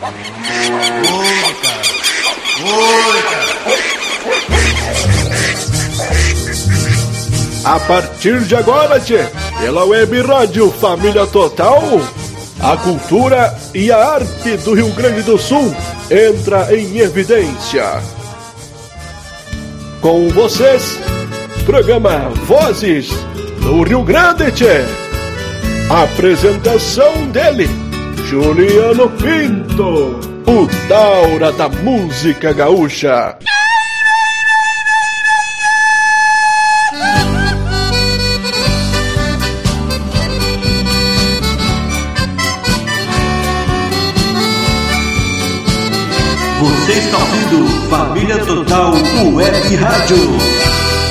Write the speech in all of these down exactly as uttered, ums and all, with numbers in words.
Oi, cara. Oi, cara. A partir de agora, tchê, pela Web Rádio Família Total, a cultura e a arte do Rio Grande do Sul entra em evidência. Com vocês, programa Vozes do Rio Grande, tchê. Apresentação dele, Juliano Pinto, o Taura da música gaúcha. Você está ouvindo Família Total Web Rádio.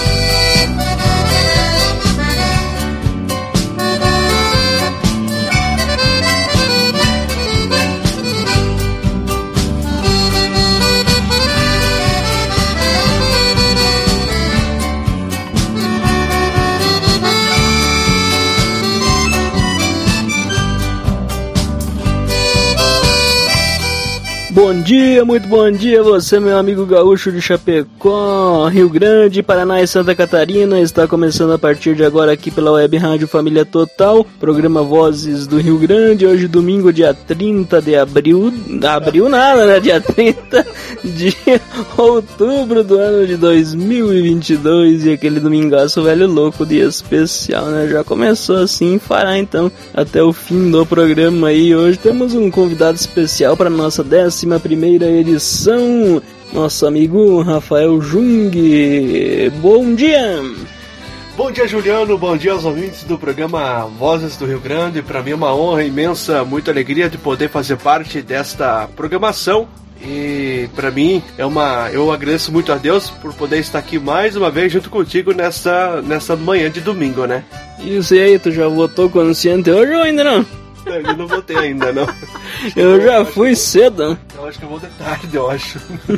Bom dia, muito bom dia, você meu amigo gaúcho de Chapecó, Rio Grande, Paraná e Santa Catarina. Está começando a partir de agora aqui pela Web Rádio Família Total, programa Vozes do Rio Grande. Hoje domingo, dia trinta de abril, abril nada, né? Dia trinta de outubro do ano de dois mil e vinte e dois, e aquele domingaço velho louco, dia especial, né? Já começou assim, fará então até o fim do programa aí. Hoje temos um convidado especial para nossa décima primeira edição, nosso amigo Rafael Jung. Bom dia! Bom dia, Juliano, bom dia aos ouvintes do programa Vozes do Rio Grande. Para mim é uma honra imensa, muita alegria de poder fazer parte desta programação. E para mim é uma, eu agradeço muito a Deus por poder estar aqui mais uma vez junto contigo nessa, nessa manhã de domingo, né? Isso, e aí, tu já votou consciente hoje ou ainda não? Eu não votei ainda, não. Eu, eu já fui cedo. Eu acho que eu vou de tarde, eu acho.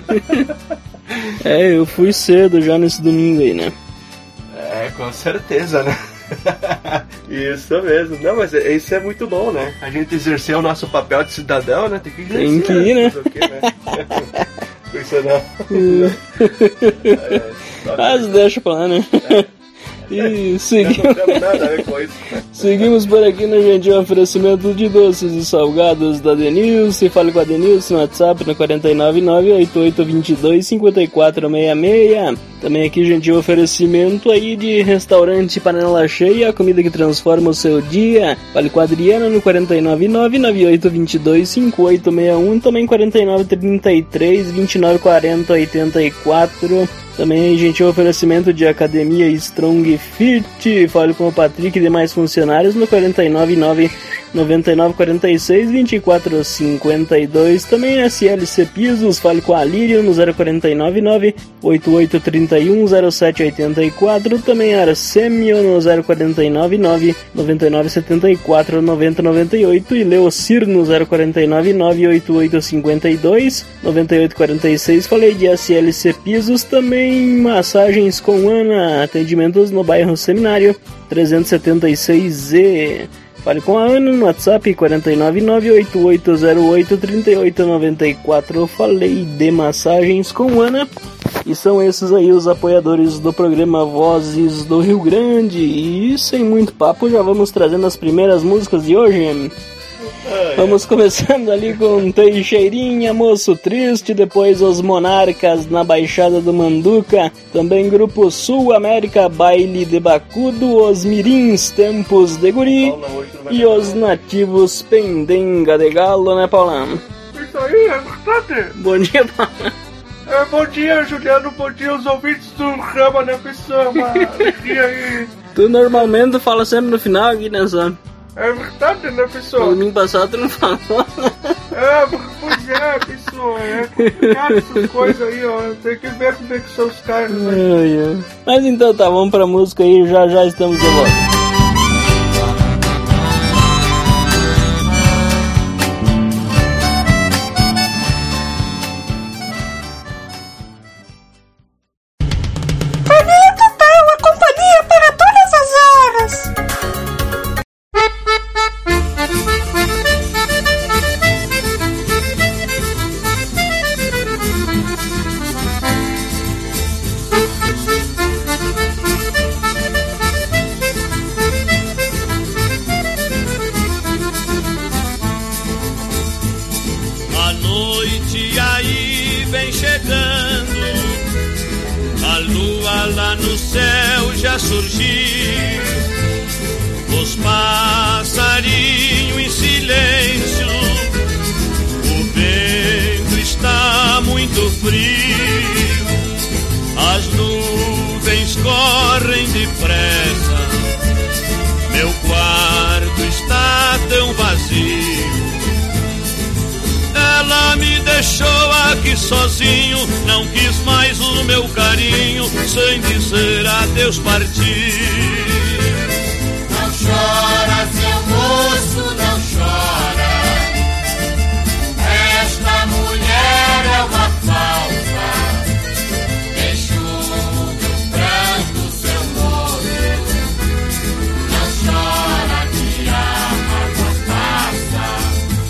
É, eu fui cedo já nesse domingo aí, né? É, com certeza, né? Isso mesmo. Não, mas isso é muito bom, né? A gente exercer o nosso papel de cidadão, né? Tem que exercer. Tem que ir, né? Quê, né? Isso não. É, mas deixa pra lá, né? É. E seguimos... não temos nada a ver com isso. Seguimos por aqui no gentil oferecimento de doces e salgados da Denilson. Fale com a Denilson no WhatsApp no quatro nove nove, oito oito dois dois, cinco quatro seis seis. Também aqui gentil oferecimento aí de restaurante Panela Cheia, a comida que transforma o seu dia. Fale com a Adriana no quatro nove nove, nove oito dois dois, cinco oito seis um. Também quatro nove três três, dois nove quatro zero, oito quatro. Também, gente, o oferecimento de Academia Strong Fit. Fale com o Patrick e demais funcionários no quatro nove nove, nove nove quatro seis, dois quatro cinco dois. Também S L C Pisos. Fale com a Lírio no zero quatro nove nove, oito oito três um, zero sete oito quatro. Também Arsemio no zero quatro nove nove, nove nove sete quatro, nove zero nove oito. E Leocir no zero quatro nove nove, oito oito cinco dois, nove oito quatro seis. Falei de S L C Pisos. Também massagens com Ana, atendimentos no bairro Seminário trezentos e setenta e seis Z. Fale com a Ana no WhatsApp quatro nove nove, oito oito zero oito, três oito nove quatro. Falei de massagens com Ana. E são esses aí os apoiadores do programa Vozes do Rio Grande. E sem muito papo, já vamos trazendo as primeiras músicas de hoje. Vamos começando ali com Teixeirinha, Moço Triste, depois Os Monarcas na Baixada do Manduca, também Grupo Sul América, Baile de Bacudo, Os Mirins, Tempos de Guri e Os Nativos, Pendenga de Galo, né, Paulão? Isso aí, é verdade. Bom dia, Paulão. É, bom dia, Juliano, bom dia os ouvintes do Rama, né, pessoal? E aí? Tu normalmente fala sempre no final aqui, né, só? É verdade, né, pessoal? No domingo passado tu não falou. É, pois é, pessoal, é complicado essas coisas aí, ó. Tem que ver como é que são os caras aí. É, é. Mas então tá, vamos pra música aí, já já estamos de volta. noite aí vem chegando, a lua lá no céu já surgiu, os passarinhos em silêncio, o vento está muito frio, as nuvens correm depressa, meu quarto está tão vazio. Ela me deixou aqui sozinho, não quis mais o meu carinho, sem dizer adeus partir. Não chora, seu moço, não chora, esta mulher é uma falsa, enxugue o pranto, seu moço, não chora que a mágoa passa.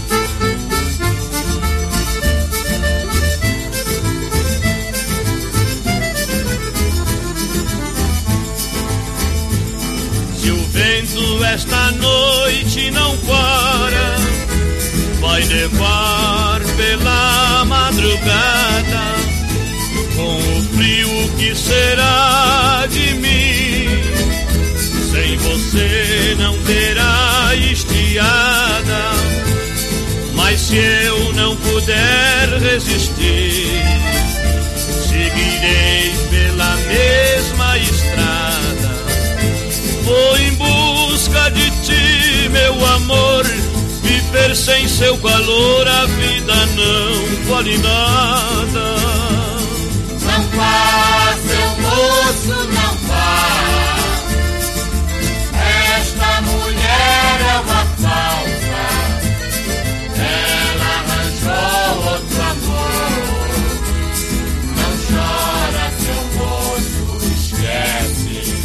Se o vento esta noite não para, vai levar pela madrugada, com o frio que será de mim, sem você não terá estiada, mas se eu não puder resistir, seguirei pela mesma estrada, vou em busca de ti, meu amor. Viver sem seu calor, a vida não vale nada. Não vá, seu moço, não vá. Esta mulher é uma falsa, ela arranjou outro amor. Não chora, seu moço, esquece.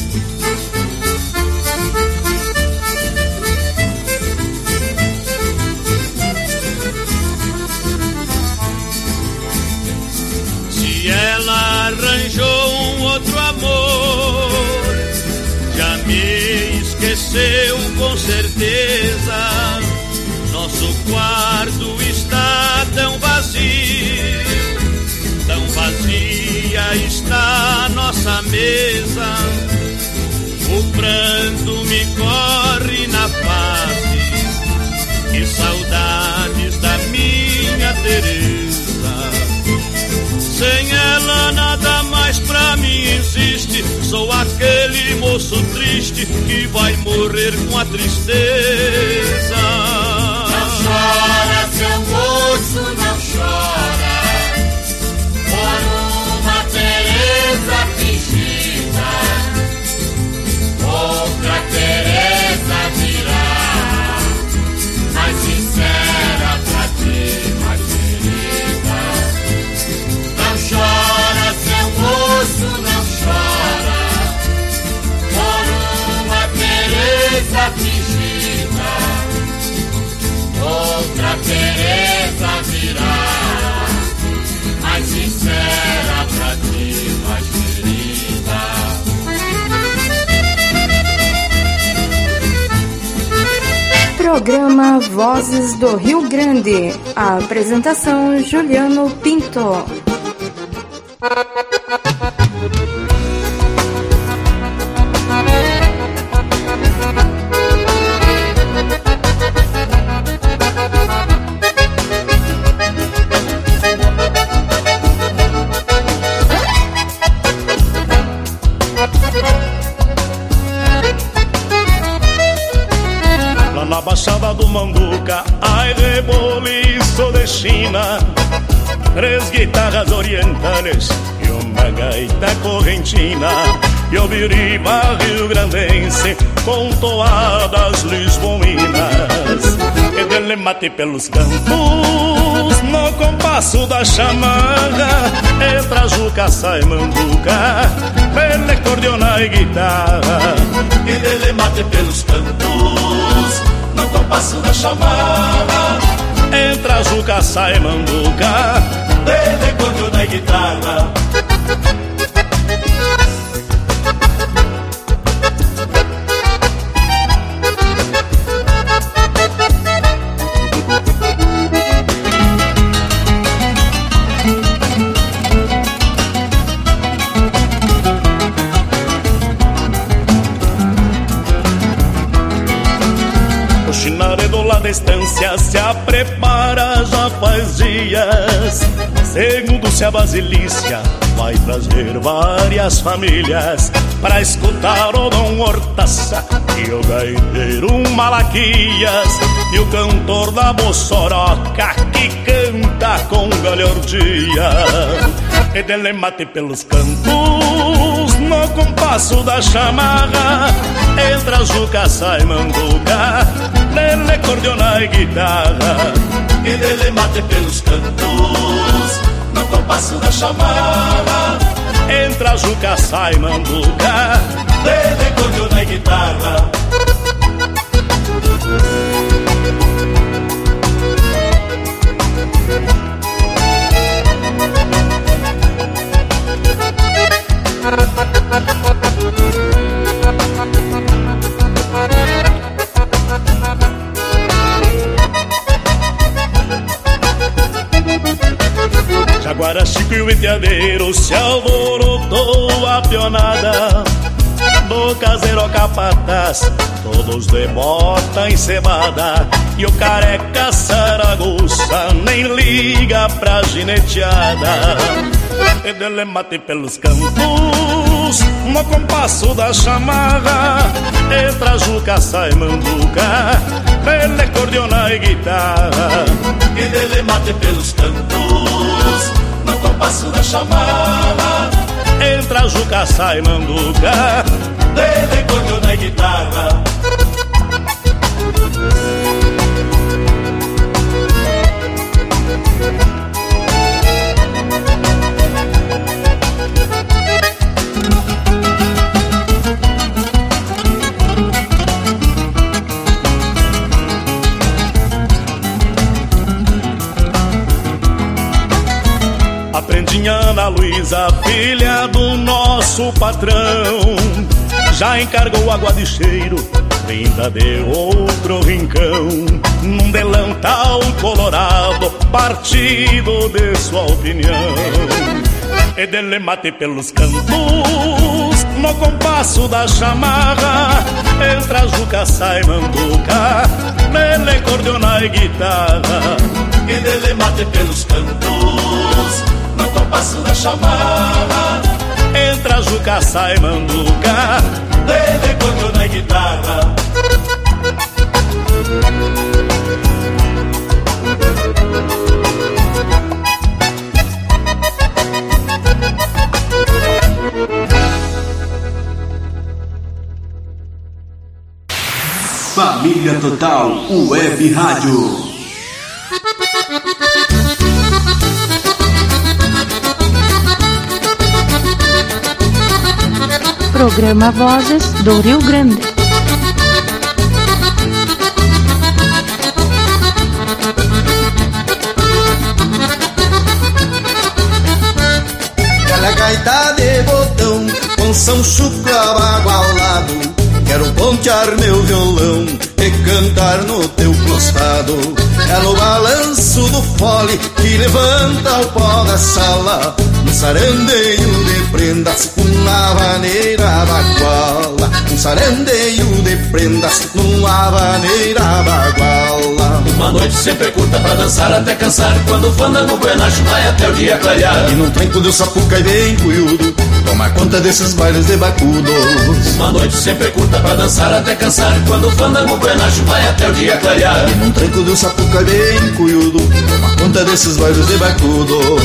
Se ela arranjou um outro amor, já me esqueceu com certeza. Nosso quarto está tão vazio, tão vazia está nossa mesa. O pranto me corre na face, que saudades da minha Teresa. Sem ela nada mais pra mim existe, sou aquele moço triste que vai morrer com a tristeza. Não chora, seu moço, não chora, por uma Teresa fingida, outra Teresa virá, mais sincera pra ti, mais querida. Não chora, seu moço, não chora, por uma Teresa fingida, outra Teresa virá, mais sincera pra ti, mais querida. Programa Vozes do Rio Grande. A apresentação Juliano Pinto. Lá na Baixada do Manduca, ai reboliço de China, três guitarras orientales e uma gaita correntina, e o biriba rio-grandense com toadas lisboinas, e dele mate pelos campos no compasso da chamarra, entra juca, sai manduca, ele cordiona e guitarra, E dele mate pelos cantos, no compasso da chamarra, entra juca, sai manduca, dele cordiona e guitarra. querência se a prepara já faz dias. Segundo-se a Basilícia vai trazer várias famílias para escutar o Dom Hortaça e o gaiteiro Malaquias e o cantor da Bossoroca que canta com galhardia. E dele mate pelos cantos no compasso da chamarra, entra juca, sai manduca, dele cordiona e guitarra. E dele mate pelos cantos no compasso da chamarra, entra juca, sai manduca, dele cordiona e guitarra. Jaguara, Chico e o Itiadeiro se alvorotou a pionada do caseiro capataz, todos de bota encebada, e o careca Saragoça nem liga pra gineteada. E dele mate pelos cantos no compasso da chamarra, entra juca, sai manduca, dele cordiona e guitarra. E dele mate pelos cantos no compasso da chamarra, entra juca, sai manduca, dele cordiona e guitarra. Aprendinha Ana Luísa, filha do nosso patrão, já encargou água de cheiro, vinda de outro rincão, num delantal colorado, partido de sua opinião. E dele mate pelos cantos no compasso da chamarra, entra juca, sai manduca, dele cordiona e guitarra. E dele mate pelos cantos no compasso da chamarra, entra juca, sai manduca, dele cordiona e guitarra. Família Total Web Rádio. Programa Vozes do Rio Grande. Aquela gaita de botão com São Chucra bagualado, quero pontear meu violão e cantar no teu costado. É no balanço do fole que levanta o pó da sala, um sarandeio de prendas numa vaneira baguala, um sarandeio de prendas numa vaneira baguala. Uma noite sempre curta pra dançar até cansar, quando o fandango buenacho vai até o dia clarear. E num tranco do sapuca e bem cuiudo, toma conta desses bailes de bacudos. Uma noite sempre curta pra dançar até cansar, quando o fandango buenacho vai até o dia clarear. E num tranco do sapuca e bem cuiudo, toma conta desses bailes de bacudos.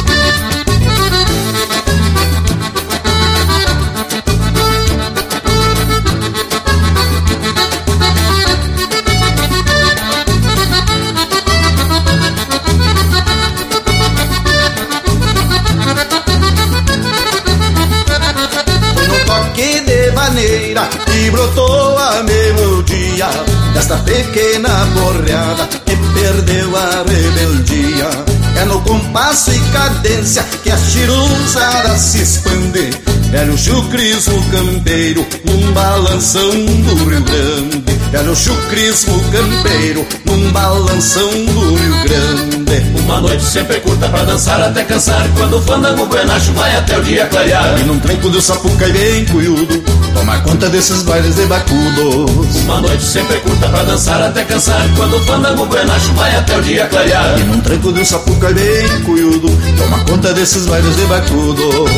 E brotou a melodia desta pequena borreada que perdeu a rebeldia. É no compasso e cadência que a chiruzada se expande, velho chucrismo campeiro num balanção do Rio Grande. Velho chucrismo campeiro num balanção do Rio Grande. Uma noite sempre curta pra dançar até cansar, quando o fandango buenacho vai até o dia clarear. E num tranco do sapuca e bem cuiudo, toma conta desses bailes de bacudos. Uma noite sempre curta pra dançar até cansar, quando o fandango buenacho vai até o dia clarear. E num tranco de um sapuca bem cuiudo, toma conta desses bailes de bacudos.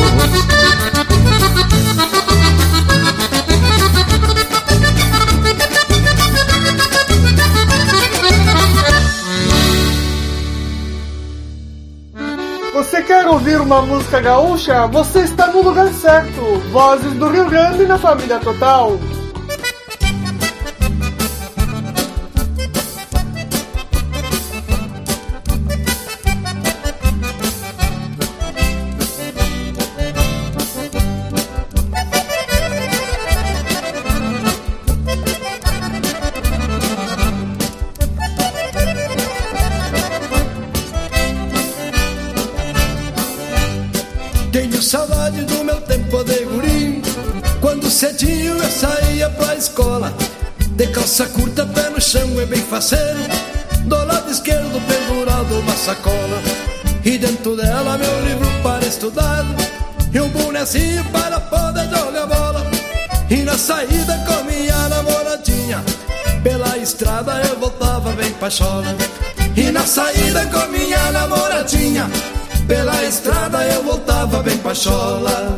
Você quer ouvir uma música gaúcha? Você está no lugar certo. Vozes do Rio Grande na família Total. Saudade do meu tempo de guri, quando cedinho eu saía pra escola, de calça curta, pé no chão e bem faceiro, do lado esquerdo pendurado uma sacola, e dentro dela meu livro para estudar, e um bonezinho para poder jogar bola. E na saída com minha namoradinha, pela estrada eu voltava bem pachola. E na saída com minha namoradinha, pela estrada eu voltava bem pachola.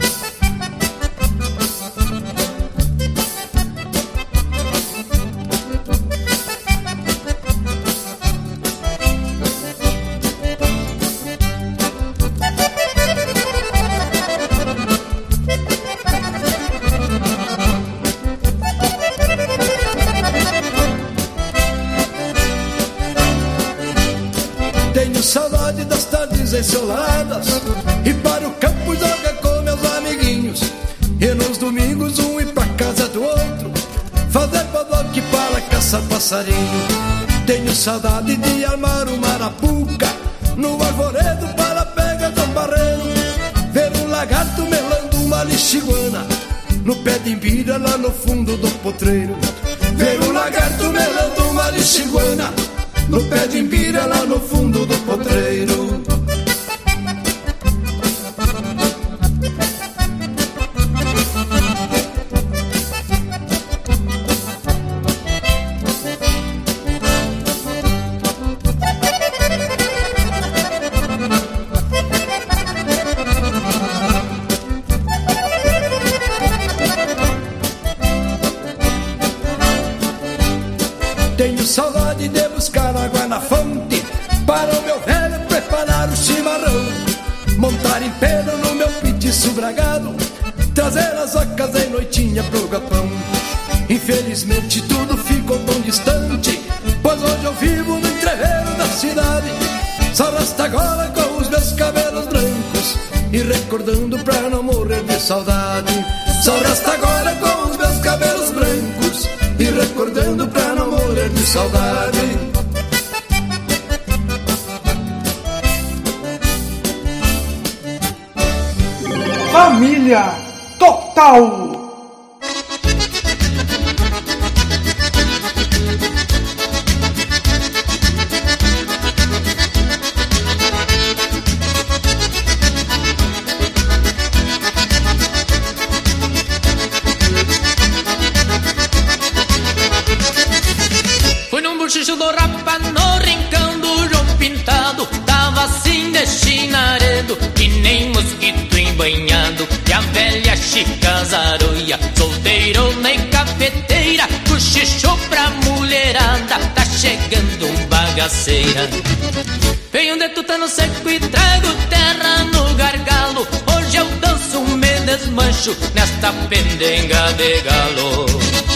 Tenho saudade das tardes ensoladas, e para o campo joga com meus amiguinhos, e nos domingos um ir pra casa do outro, fazer bodoque para caçar passarinho. Tenho saudade de armar uma arapuca no arvoredo para pegar de um barreiro, ver um lagarto melando uma lixiguana no pé de imbira lá no fundo do potreiro. Ver um lagarto melando uma lixiguana no pé de imbira lá no fundo do potreiro. Tenho saudade de buscar água na fonte para o meu velho preparar o chimarrão, montar em pelo no meu petiço bragado, trazer as vacas em noitinha pro galpão. Infelizmente tudo ficou tão distante, pois hoje eu vivo no entreveiro da cidade. Só resta agora com os meus cabelos brancos e recordando pra não morrer de saudade. Só resta agora com os meus cabelos brancos e recordando pra não morrer de saudade. Família Total. Xixo do rapa no rincão do João Pintado, tava assim de chinaredo, que nem mosquito embanhado. E a velha chica zaroia, solteirona e cafeteira, cochichou pra mulherada, tá chegando um bagaceira. Venho de tutano seco e trago terra no gargalo, hoje eu danço, me desmancho nesta pendenga de galo.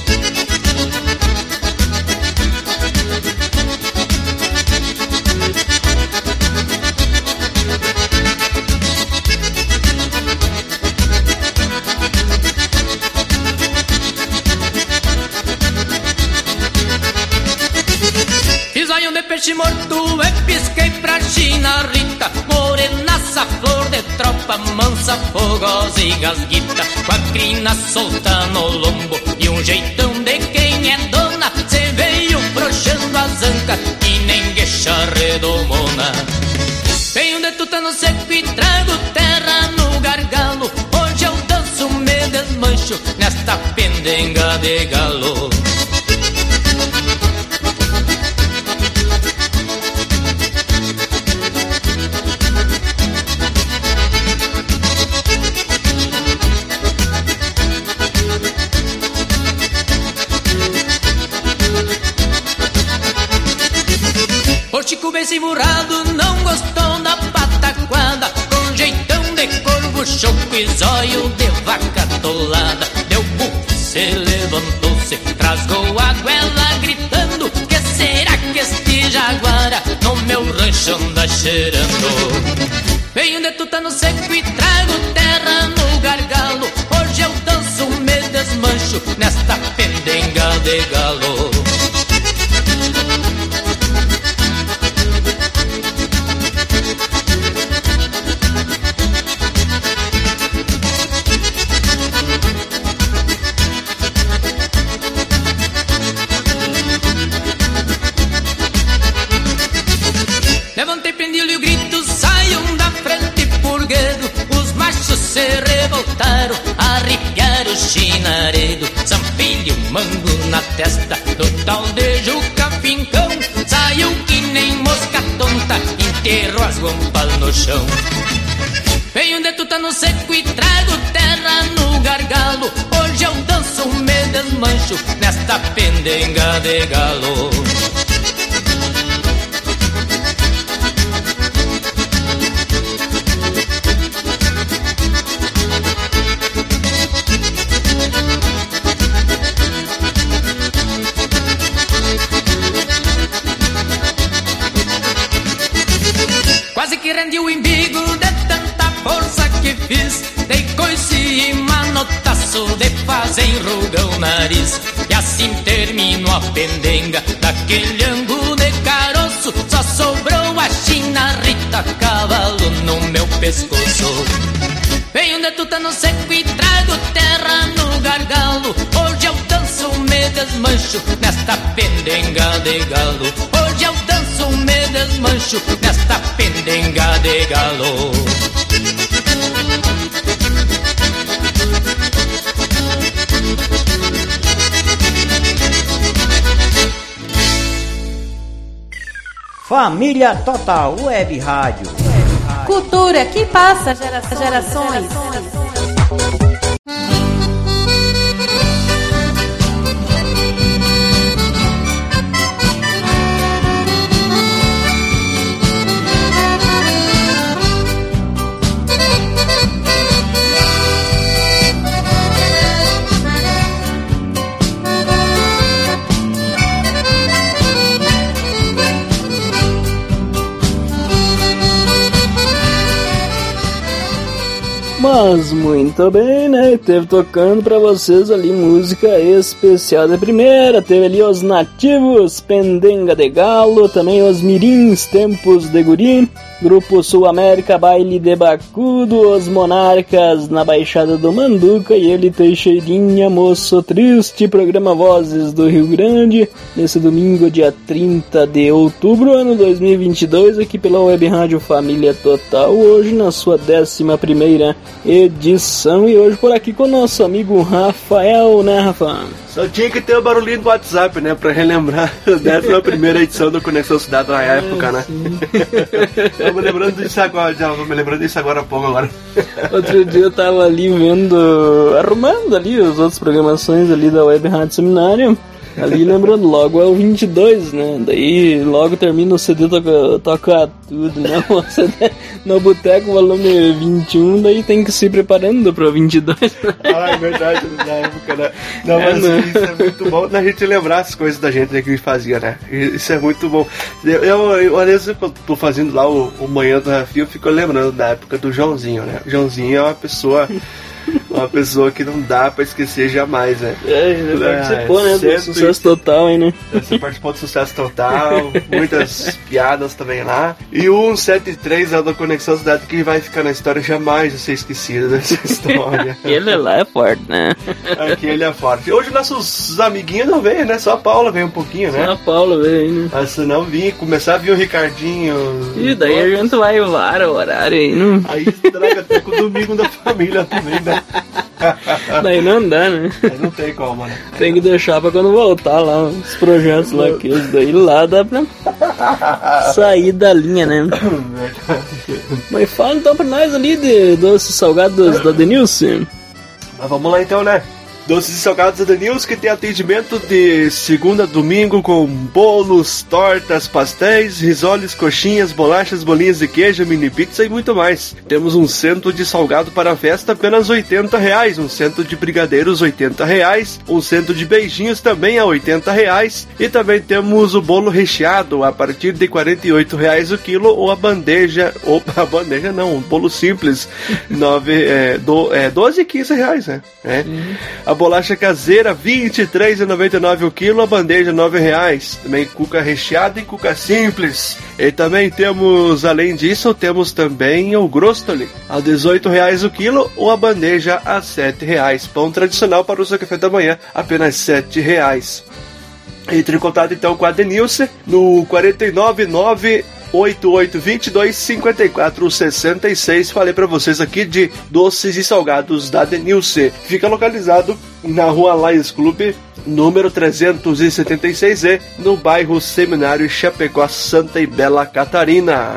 Peixe morto e pisquei pra China Rita, morenaça, flor de tropa, mansa, fogosa e gasguita, com a crina solta no lombo e um jeitão de quem é dona. Cê veio broxando a zanca que nem gueixa redomona. Venho de tutano seco e trago terra no gargalo, hoje eu danço, me desmancho nessa pendenga de galo. O Chico bem cimurrado não gostou da pataquada, com jeitão de corvo choco e zóio de vaca atolada. Deu bufo, se levantou-se, rasgou a goela gritando: que será que este jaguara no meu rancho anda cheirando? Venho de tutano seco e trago terra no gargalo. Hoje eu danço, me desmancho nesta pendenga de galo. Levantei pendilho e o grito, saiam da frente purguedo. Os machos se revoltaram, arrepiaram o chinaredo. Zampilho, mango na testa do tal de Juca Fincão. Saiu que nem mosca tonta, enterrou as guampas no chão. Venho de tutano seco e trago terra no gargalo. Hoje eu danço, me desmancho nesta pendenga de galo. Quase que rendi o embigo de tanta força que fiz. Dei coice e manotaço de fazer enrugar o nariz. E assim termino a pendenga daquele angu de caroço. Só sobrou a China Rita, cavalo no meu pescoço. Venho de tutano seco e trago terra no gargalo. Hoje eu danço, me desmancho nesta pendenga de galo. Hoje eu danço, me desmancho nesta pendenga de galo. Família Total Web Rádio. Cultura que passa gerações. gerações. Mas muito bem, né? Teve tocando pra vocês ali música especial de primeira. Teve ali os Nativos, Pendenga de Galo, também os Mirins, Tempos de Guri, Grupo Sul América, Baile de Bacudo, os Monarcas na Baixada do Manduca e ele Teixeirinha, Moço Triste, programa Vozes do Rio Grande, nesse domingo, dia trinta de outubro, ano dois mil e vinte e dois, aqui pela Web Rádio Família Total, hoje na sua décima primeira edição, e hoje por aqui com o nosso amigo Rafael, né, Rafa? Só tinha que ter o barulhinho do WhatsApp, né, pra relembrar a décima primeira edição do Conexão Cidade na época, né? Eu me lembrando disso agora, já me lembrando disso agora há pouco agora. Outro dia eu tava ali vendo, arrumando ali as outras programações ali da Web Rádio Seminário. Ali lembrando, logo é o vinte e dois, né? Daí logo termina o C D, toca, toca tudo, né? O C D no Boteco, volume vinte e um, daí tem que se ir preparando pro vinte e dois. Ah, é verdade, na época, né? Não, mas é, isso é muito bom na gente lembrar as coisas da gente, né, que fazia, né? Isso é muito bom. Eu, eu, eu às vezes, quando tô fazendo lá o, o Manhã do Rafi, eu fico lembrando da época do Joãozinho, né? O Joãozinho é uma pessoa... Uma pessoa que não dá pra esquecer jamais, né? É, ele participou, ah, né, do Sucesso Total, hein, né? Você participou do Sucesso Total, muitas piadas também lá. E o cento e setenta e três é da Conexão Cidade, que vai ficar na história, jamais vai ser esquecido dessa história. Aquele lá é forte, né? Aquele é forte. Hoje nossos amiguinhos não veio, né? Só a Paula veio um pouquinho, né? Só a Paula veio aí, né? Mas se não vir, começar a vir o Ricardinho... E daí a gente vai voar o horário aí, não? Aí estraga até com o domingo da família também, né? Daí não dá, né? Aí não tem como, né? Tem que deixar pra quando voltar lá, os projetos lá, que os daí lá dá pra sair da linha, né? Mas fala então pra nós ali de doces salgados da Denilson. Mas vamos lá então, né? Doces e salgados da Denilson, que tem atendimento de segunda a domingo com bolos, tortas, pastéis, risoles, coxinhas, bolachas, bolinhas de queijo, mini pizza e muito mais. Temos um centro de salgado para a festa apenas oitenta reais, um centro de brigadeiros oitenta reais, um centro de beijinhos também a oitenta reais e também temos o bolo recheado a partir de quarenta e oito reais o quilo ou a bandeja, ou a bandeja não, um bolo simples, nove, é, do, é, doze e quinze reais, né? É. Uhum. A bolacha caseira, vinte e três reais e noventa e nove centavos o quilo, a bandeja, nove reais. Também cuca recheada e cuca simples. E também temos, além disso, temos também o grostoli, a dezoito reais o quilo, ou a bandeja a sete reais. Pão tradicional para o seu café da manhã, apenas sete reais. Entre em contato então com a Denilson no quatro nove nove oito oito dois dois cinco quatro seis seis. Falei pra vocês aqui de doces e salgados da Denilson. Fica localizado na rua Lions Club, número trezentos e setenta e seis E, no bairro Seminário Chapecó, Santa e Bela Catarina.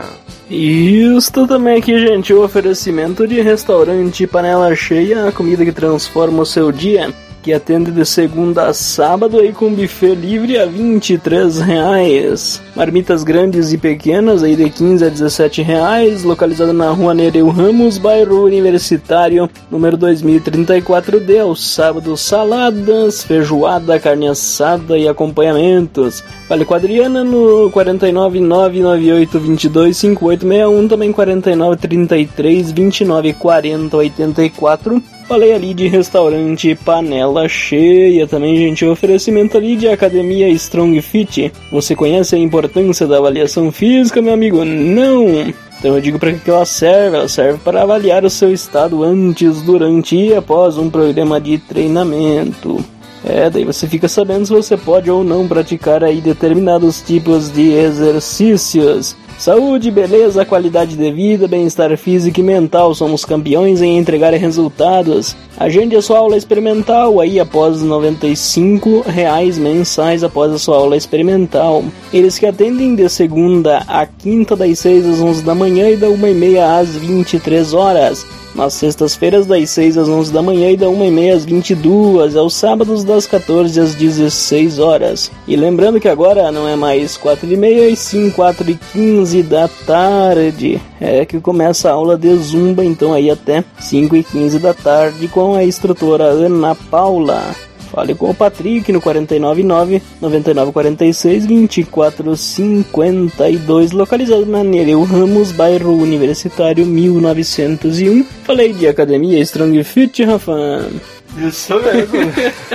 Isto também aqui, gente, o oferecimento de restaurante Panela Cheia, a comida que transforma o seu dia, que atende de segunda a sábado aí com buffet livre a vinte e três reais. Marmitas grandes e pequenas aí de quinze a dezessete reais, localizada na rua Nereu Ramos, bairro Universitário, número dois mil e trinta e quatro D. Aos sábados, saladas, feijoada, carne assada e acompanhamentos. Fale com a Adriana no quatro nove nove nove oito dois dois cinco oito seis um, também quatro nove três três vinte e nove quarenta oitenta e quatro. Falei ali de restaurante Panela Cheia, também, gente, oferecimento ali de academia Strong Fit. Você conhece a importância da avaliação física, meu amigo? Não! Então eu digo para que ela serve, ela serve para avaliar o seu estado antes, durante e após um programa de treinamento. É, daí você fica sabendo se você pode ou não praticar aí determinados tipos de exercícios. Saúde, beleza, qualidade de vida, bem-estar físico e mental, somos campeões em entregar resultados. Agende a sua aula experimental aí após noventa e cinco reais mensais após a sua aula experimental. Eles que atendem de segunda a quinta das seis às onze da manhã e da uma e meia às vinte e três horas. Nas sextas-feiras das seis às onze da manhã e da uma e meia às vinte e duas, aos sábados das quatorze às dezesseis horas. E lembrando que agora não é mais quatro e meia e sim quatro e quinze da tarde. É que começa a aula de Zumba, então aí até cinco e quinze da tarde com a instrutora Ana Paula. Fale com o Patrick no quatro nove nove nove nove quatro seis dois quatro cinco dois, localizado na Nereu Ramos, bairro Universitário mil novecentos e um. Falei de academia Strong Fit, Rafa. Isso mesmo.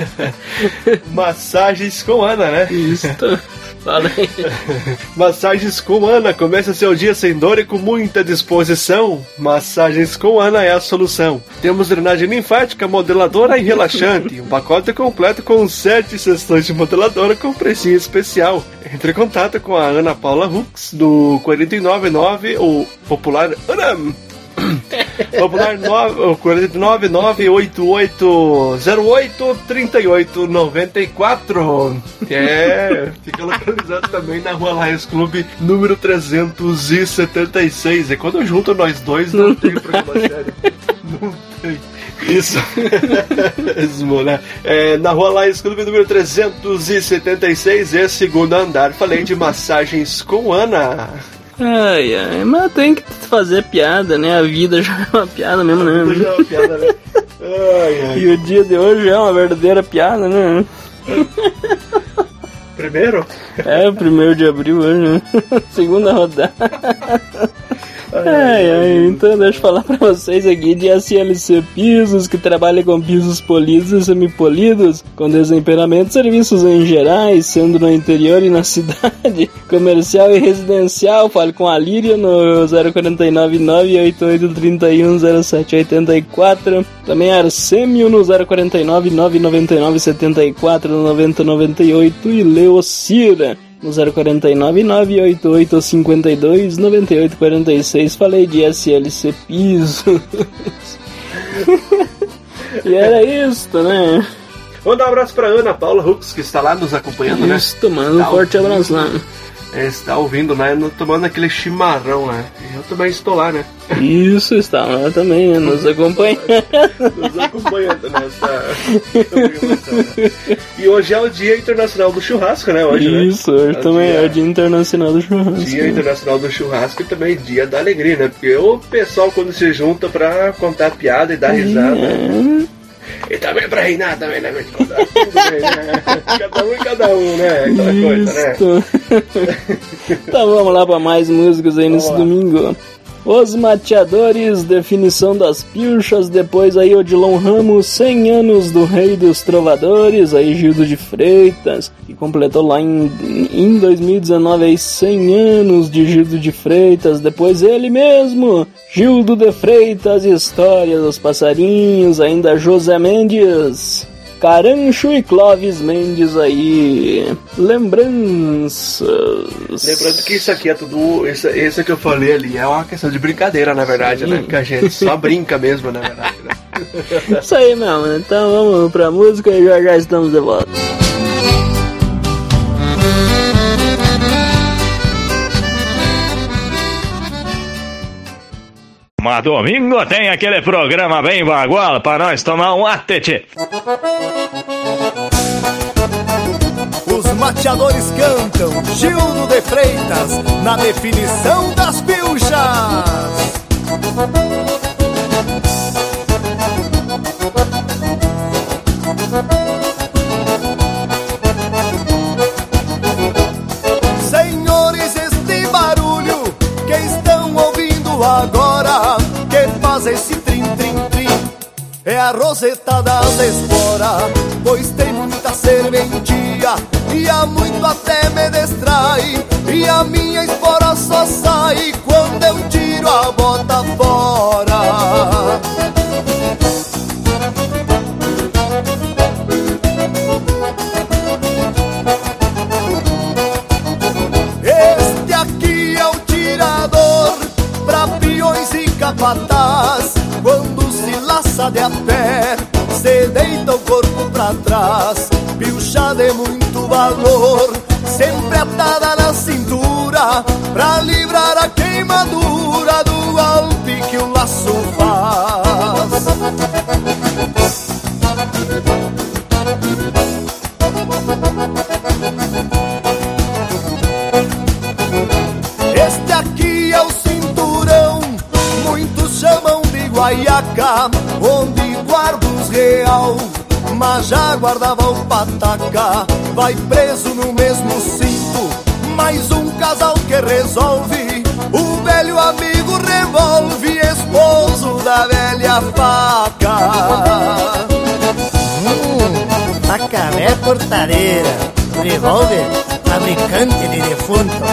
Massagens com Ana, né? Isso. Fala aí. Massagens com Ana. Começa seu dia sem dor e com muita disposição. Massagens com Ana é a solução. Temos drenagem linfática, modeladora e relaxante. Um pacote completo com sete sessões de modeladora com precinho especial. Entre em contato com a Ana Paula Hux do quatro nove nove, o popular Ana... Popular quatro nove nove oito oito zero oito três oito nove quatro. É, fica localizado também na rua Lions Club, número trezentos e setenta e seis. E quando eu junto nós dois, não, não tem programa sério. Não tem. Isso. Mesmo, né? É, na rua Lions Club, número trezentos e setenta e seis, é segundo andar. Falei de massagens com Ana. Ai, ai, mas tem que fazer piada, né? A vida já é uma piada mesmo, né? A vida já é uma piada, né? Ai, ai. E o dia de hoje é uma verdadeira piada, né? Primeiro? É, o primeiro de abril hoje, né? Segunda rodada. Ai, ai, então deixa eu falar pra vocês aqui de S L C Pisos, que trabalha com pisos polidos e semipolidos, com desempenamento, serviços em gerais, sendo no interior e na cidade, comercial e residencial. Fale com a Líria no zero quatro nove nove oito oito três um zero sete oito quatro, também Arsêmio no zero quatro nove nove nove nove sete quatro nove zero nove oito e Leocira no zero quatro nove nove oito oito cinco dois nove oito quatro seis. Falei de S L C Pisos. E era isso, né? Vou dar um abraço pra Ana Paula Hux, que está lá nos acompanhando, né? Isso, mano, um forte abraço lá. É, está ouvindo, né? Tomando aquele chimarrão, né? Eu também estou lá, né? Isso, está lá também, né? Nos acompanhando. Nos acompanhando nessa. E hoje é o Dia Internacional do Churrasco, né? Hoje, Isso, né? hoje é também dia... é o Dia Internacional do Churrasco. Dia Internacional do Churrasco e também Dia da Alegria, né? Porque o pessoal, quando se junta pra contar piada e dar risada. É. E também pra reinar também, né? Tudo bem, né? Cada um e cada um, né? Aquela Isso. coisa, né? Então vamos lá pra mais músicas aí nesse domingo. Os Mateadores, definição das pilchas. Depois aí Odilon Ramos, cem anos do Rei dos Trovadores. Aí Gildo de Freitas, que completou lá em, em dois mil e dezenove aí cem anos de Gildo de Freitas. Depois ele mesmo, Gildo de Freitas, História dos Passarinhos. Ainda José Mendes, Carancho e Clóvis Mendes aí. Lembranças. Lembrando que isso aqui é tudo. Isso, isso que eu falei ali é uma questão de brincadeira, na verdade, Sim. né? Que a gente só brinca mesmo, na verdade, né? Isso aí mesmo, né? Então vamos pra música e já já estamos de volta. Mas domingo tem aquele programa bem bagual pra nós tomar um atete. Os mateadores cantam Gildo de Freitas na definição das pilchas. Senhores, este barulho que estão ouvindo agora, que faz esse trim, trim, trim, é a roseta das esporas, pois tem muita serventia e há muito até me distrai. E a minha espora só sai quando eu tiro a bota fora. Este aqui é o tirador pra peões e capataz. Quando se laça de a pé, se deita o corpo pra trás. Pilcha de muito valor, sempre atada na cintura, pra livrar a queimadura do golpe que o laço faz. Este aqui é o cinturão, muitos chamam de guaiaca, onde guarda os real, mas já guardava o pataca. Vai preso no mesmo cinto, mais um casal que resolve. O velho amigo revolve, esposo da velha faca. Hum, faca é portadeira, revólver, fabricante de defunto.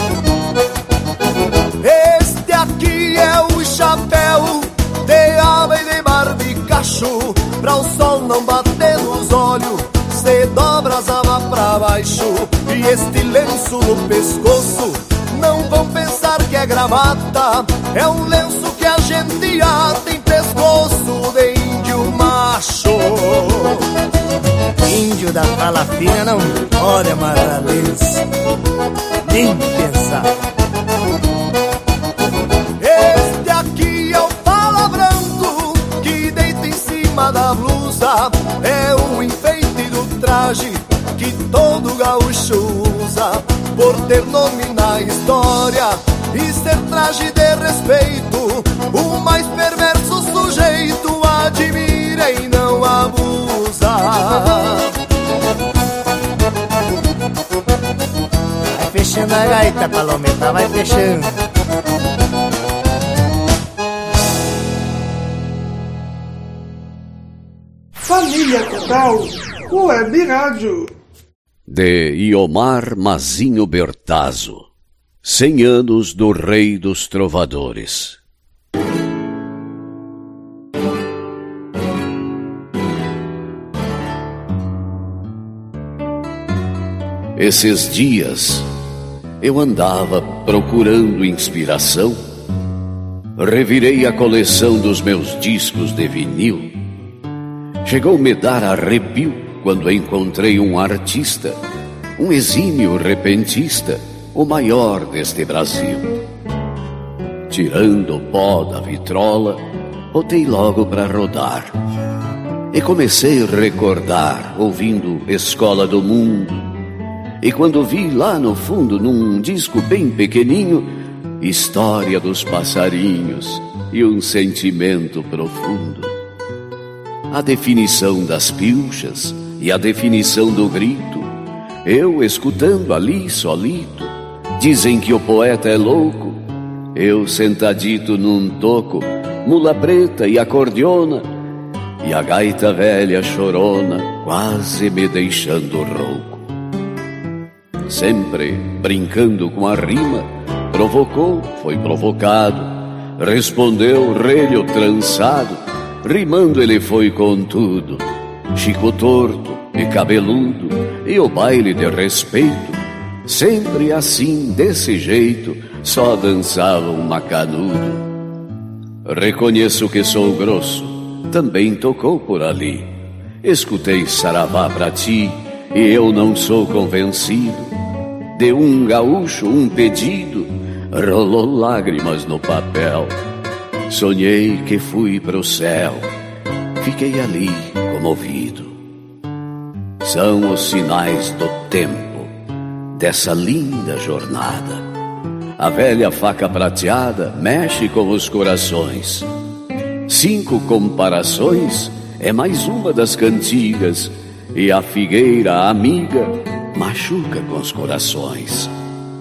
Este aqui é o chapéu de aba e de barbicacho, pra o sol não bater nos olhos, se dobra as abas pra baixo. E este lenço no pescoço, não vão pensar que é gravata, é um lenço que a gente ata em pescoço de índio macho. Índio da fala fina não pode amarrar lenço, nem pensar. Este aqui é o pala branco que deita em cima da blusa, é o enfeite do traje que todo gaúcho usa, por ter nome na história e ser traje de respeito. O mais perverso sujeito admira e não abusa. Vai fechando a gaita, Palometa, vai fechando. Família Total Web Rádio. De Iomar Mazinho Bertazzo, cem anos do Rei dos Trovadores. Esses dias eu andava procurando inspiração, revirei a coleção dos meus discos de vinil, Chegou-me dar arrepio quando encontrei um artista, um exímio repentista, o maior deste Brasil. Tirando o pó da vitrola, botei logo para rodar. E comecei a recordar, ouvindo Escola do Mundo. E quando vi lá no fundo, num disco bem pequenininho, História dos Passarinhos e um sentimento profundo. A definição das pilchas e a definição do grito, eu escutando ali solito. Dizem que o poeta é louco, eu sentadito num toco, mula preta e acordeona, e a gaita velha chorona quase me deixando rouco. Sempre brincando com a rima, provocou, foi provocado, respondeu relho trançado, rimando ele foi com tudo, chico torto e cabeludo, e o baile de respeito, sempre assim, desse jeito, só dançava um macanudo. Reconheço que sou grosso, também tocou por ali. Escutei saravá pra ti, e eu não sou convencido. De um gaúcho um pedido, rolou lágrimas no papel. Sonhei que fui pro céu, fiquei ali comovido. São os sinais do tempo, dessa linda jornada. A velha faca prateada mexe com os corações. Cinco comparações é mais uma das cantigas, e a figueira amiga machuca com os corações.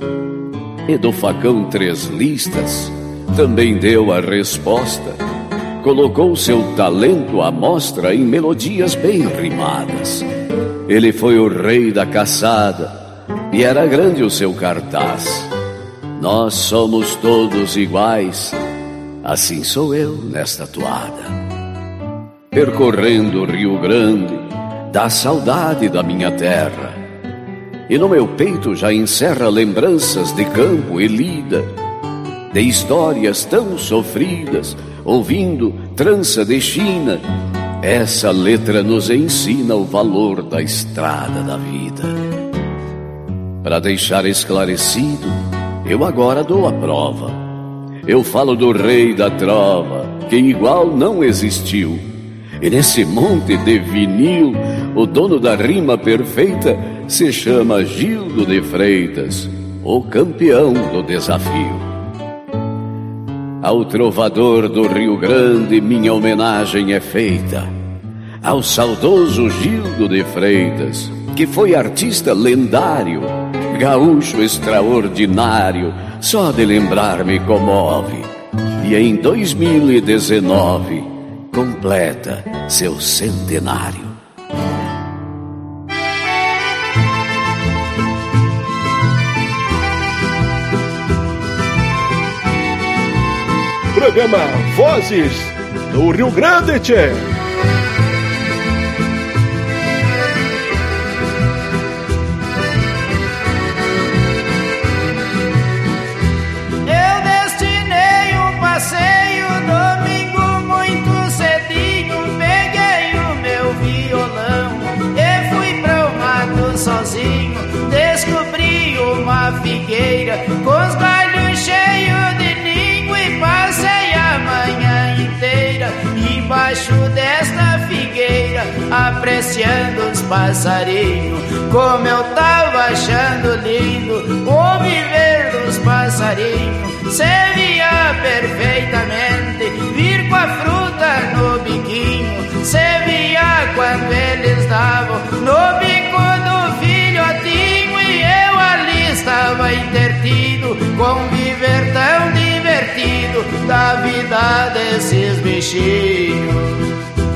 E do facão três listas também deu a resposta. Colocou seu talento à mostra em melodias bem rimadas. Ele foi o rei da caçada e era grande o seu cartaz. Nós somos todos iguais, assim sou eu nesta toada. Percorrendo o Rio Grande, dá saudade da minha terra, e no meu peito já encerra lembranças de campo e lida, de histórias tão sofridas, ouvindo trança de China. Essa letra nos ensina o valor da estrada da vida. Para deixar esclarecido, eu agora dou a prova. Eu falo do rei da trova, que igual não existiu. E nesse monte de vinil, o dono da rima perfeita se chama Gildo de Freitas, o campeão do desafio. Ao trovador do Rio Grande minha homenagem é feita, ao saudoso Gildo de Freitas, que foi artista lendário, gaúcho extraordinário, só de lembrar me comove. E em dois mil e dezenove completa seu centenário. Programa Vozes do Rio Grande, tchê. Eu destinei um passeio domingo muito cedinho, peguei o meu violão e fui para o mato sozinho. Descobri uma figueira com os galhos cheios de ninho e passei a manhã inteira embaixo desta figueira, apreciando os passarinhos. Como eu tava achando lindo o viver dos passarinhos, cê via perfeitamente vir com a fruta no biquinho, cê via quando eles davam no bico do filhotinho, e eu ali estava intertido com viver tão divertido da vida desses bichinhos.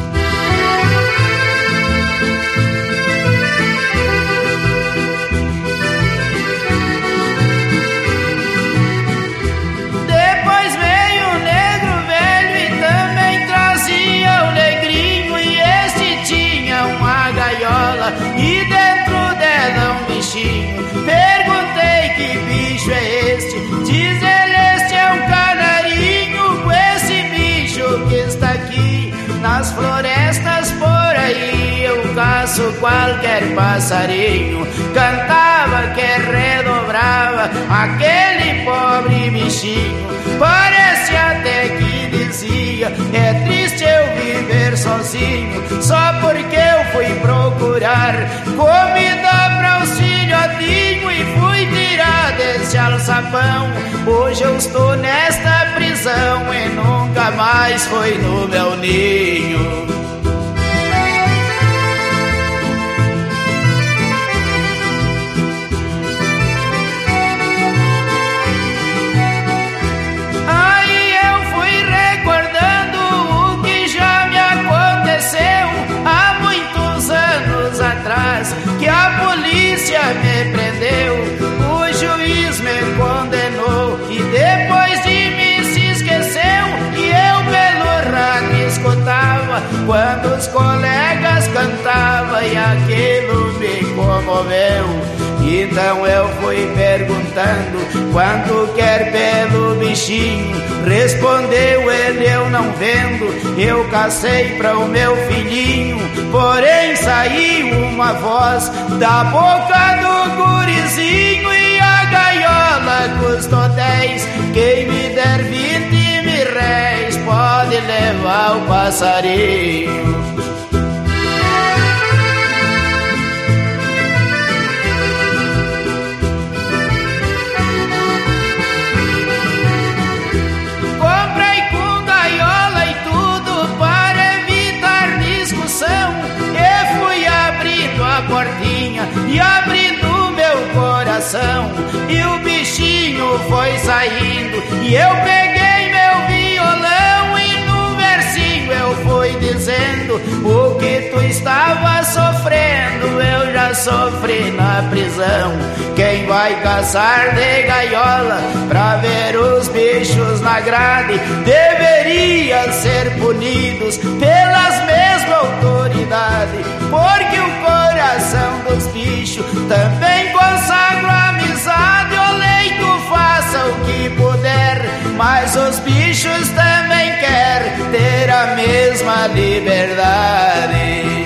Depois veio o negro velho e também trazia o negrinho, e este tinha uma gaiola e dentro dela um bichinho. Perguntei que bicho é este, diz ele, este é um canarinho, com esse bicho que está aqui nas florestas por aí. qualquer passarinho cantava que redobrava aquele pobre bichinho. Parece até que dizia: é triste eu viver sozinho, só porque eu fui procurar comida para os filhotinhos e fui tirar desse alçapão. Hoje eu estou nesta prisão e nunca mais foi no meu ninho. Que a polícia me prendeu, o juiz me condenou e depois de mim se esqueceu. E eu pelo rádio escutava quando os colegas cantavam e aquilo me comoveu. Então eu fui perguntando quanto quer pelo bichinho. Respondeu ele: eu não vendo, eu cacei pra o meu filhinho. Porém saiu uma voz da boca do gurizinho e a gaiola custou dez. Quem me der vinte mil réis pode levar o passarinho. Portinha e abrindo meu coração, e o bichinho foi saindo e eu peguei meu violão e no versinho eu fui dizendo: o que tu estava sofrendo eu já sofri na prisão. Quem vai caçar de gaiola pra ver os bichos na grade deveria ser punidos pelas mesmas autoridades, porque o coração dos bichos também consagra a amizade. O leito faça o que puder, mas os bichos também querem ter a mesma liberdade.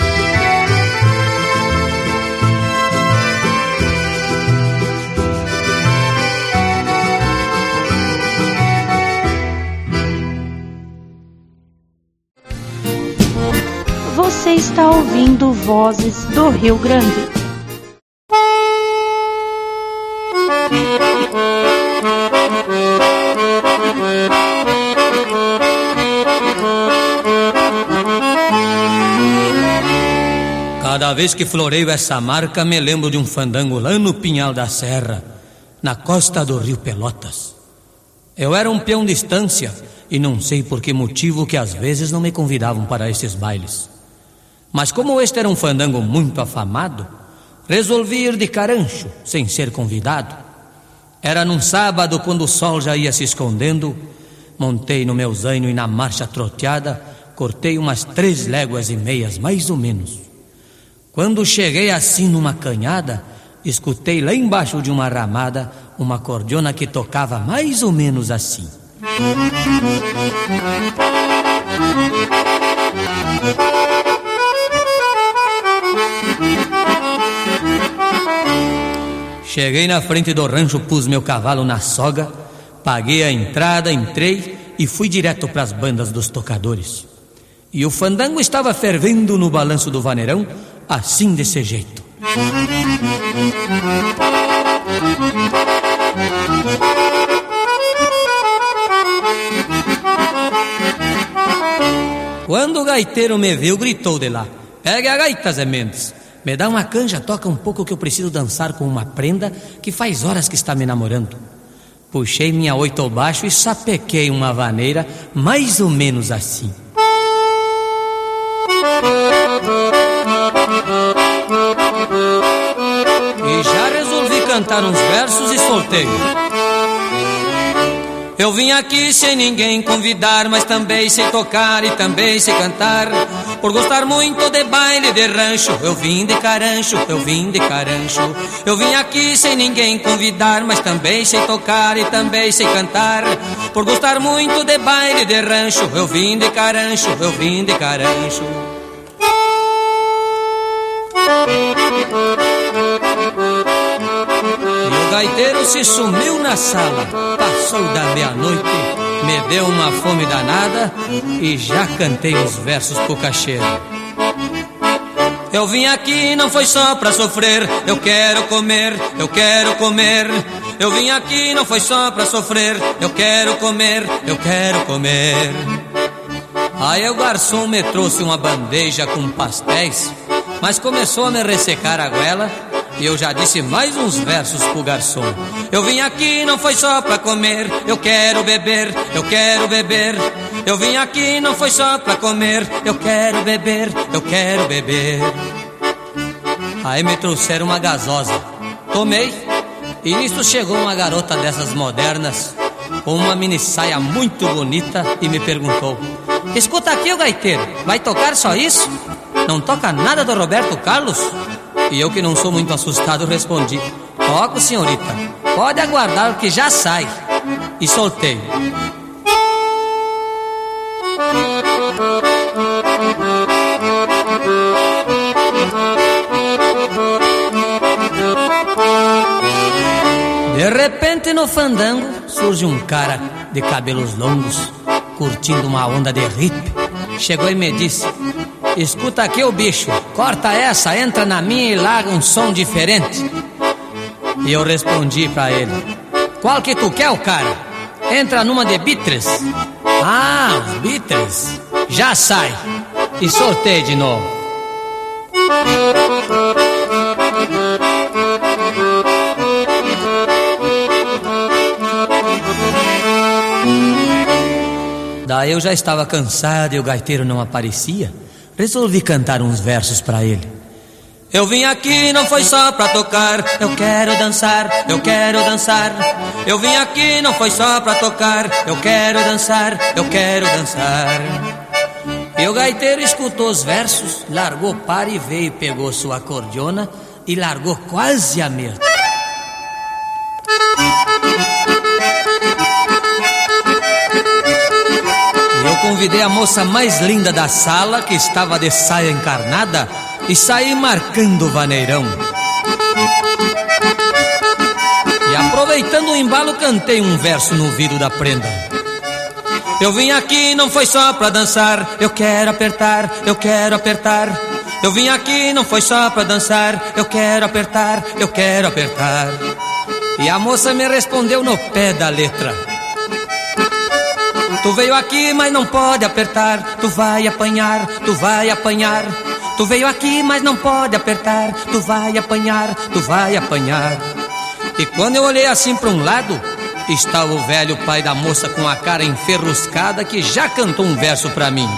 Você está ouvindo Vozes do Rio Grande. Cada vez que floreio essa marca, me lembro de um fandango lá no Pinhal da Serra, na costa do Rio Pelotas. Eu era um peão de estância e não sei por que motivo que às vezes não me convidavam para esses bailes. Mas como este era um fandango muito afamado, resolvi ir de carancho, sem ser convidado. Era num sábado, quando o sol já ia se escondendo. Montei no meu zaino e na marcha troteada cortei umas três léguas e meias, mais ou menos. Quando cheguei assim numa canhada, escutei lá embaixo de uma ramada uma cordiona que tocava mais ou menos assim. Cheguei na frente do rancho, pus meu cavalo na soga, paguei a entrada, entrei e fui direto para as bandas dos tocadores. E o fandango estava fervendo no balanço do vaneirão, assim desse jeito. Quando o gaiteiro me viu, gritou de lá: pegue a gaita, Zé Mendes. Me dá uma canja, toca um pouco que eu preciso dançar com uma prenda que faz horas que está me namorando. Puxei minha oito ao baixo e sapequei uma vaneira mais ou menos assim. E já resolvi cantar uns versos e soltei. Eu vim aqui sem ninguém convidar, mas também sei tocar e também sei cantar. Por gostar muito de baile de rancho, eu vim de carancho, eu vim de carancho. Eu vim aqui sem ninguém convidar, mas também sei tocar e também sei cantar. Por gostar muito de baile de rancho, eu vim de carancho, eu vim de carancho. gaiteiro se sumiu na sala. Passou da meia-noite, me deu uma fome danada e já cantei os versos pro cacheiro. Eu vim aqui não foi só pra sofrer, eu quero comer, eu quero comer. Eu vim aqui não foi só pra sofrer, eu quero comer, eu quero comer. Aí o garçom me trouxe uma bandeja com pastéis, mas começou a me ressecar a goela e eu já disse mais uns versos pro garçom. Eu vim aqui não foi só pra comer, eu quero beber, eu quero beber. Eu vim aqui não foi só pra comer, eu quero beber, eu quero beber. Aí me trouxeram uma gasosa, tomei, e nisso chegou uma garota dessas modernas, com uma mini saia muito bonita, e me perguntou: escuta aqui, o gaiteiro, vai tocar só isso? Não toca nada do Roberto Carlos? E eu, que não sou muito assustado, respondi: toco, senhorita, pode aguardar que já sai. E soltei: de repente no fandango surge um cara de cabelos longos, curtindo uma onda de hippie. Chegou e me disse: escuta aqui, o bicho, corta essa, entra na minha e larga um som diferente. E eu respondi pra ele: qual que tu quer, o cara? Entra numa de Beatles. Ah, os Beatles, já sai. E soltei de novo: daí eu já estava cansado e o gaiteiro não aparecia. Resolvi cantar uns versos pra ele. Eu vim aqui não foi só pra tocar, eu quero dançar, eu quero dançar. Eu vim aqui não foi só pra tocar, eu quero dançar, eu quero dançar. E o gaiteiro escutou os versos, largou para e veio, pegou sua acordeona e largou quase a mesma. Eu convidei a moça mais linda da sala, que estava de saia encarnada, e saí marcando o vaneirão. E aproveitando o embalo, cantei um verso no vidro da prenda. Eu vim aqui não foi só pra dançar, eu quero apertar, eu quero apertar. Eu vim aqui não foi só pra dançar, eu quero apertar, eu quero apertar. E a moça me respondeu no pé da letra: tu veio aqui, mas não pode apertar, tu vai apanhar, tu vai apanhar. Tu veio aqui, mas não pode apertar, tu vai apanhar, tu vai apanhar. E quando eu olhei assim para um lado, estava o velho pai da moça com a cara enferruscada, que já cantou um verso pra mim.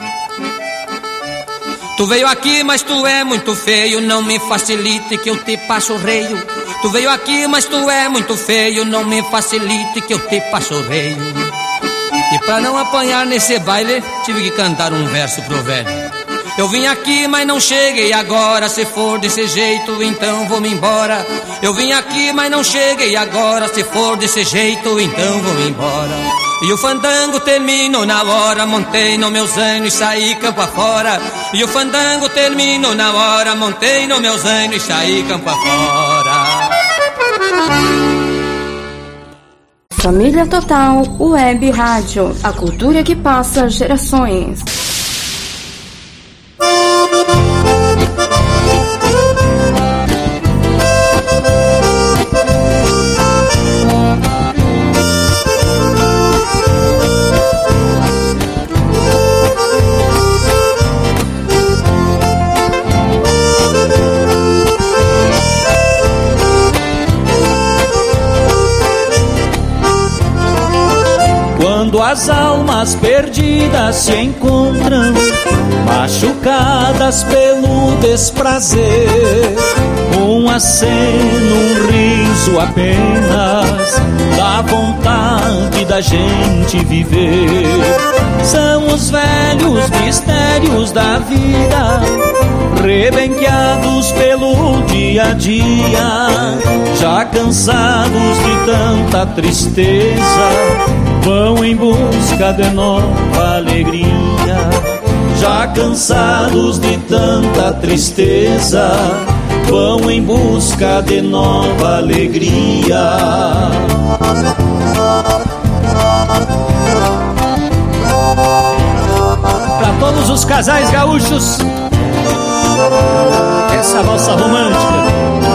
Tu veio aqui, mas tu é muito feio, não me facilite que eu te passo o reio. Tu veio aqui, mas tu é muito feio, não me facilite que eu te passo o reio. E pra não apanhar nesse baile, tive que cantar um verso pro velho. Eu vim aqui, mas não cheguei agora, se for desse jeito, então vou-me embora. Eu vim aqui, mas não cheguei agora, se for desse jeito, então vou-me embora. E o fandango terminou na hora, montei no meu zaino e saí campo afora. E o fandango terminou na hora, montei no meu zaino e saí campo afora. Família Total Web Rádio, a cultura que passa gerações. Quando as almas perdidas se encontram, machucadas pelo desprazer, um aceno, um riso apenas, dá vontade da gente viver. São os velhos mistérios da vida, rebenqueados pelo dia a dia, já cansados de tanta tristeza, vão em busca de nova alegria. Já cansados de tanta tristeza, vão em busca de nova alegria. Para todos os casais gaúchos, essa valsa romântica.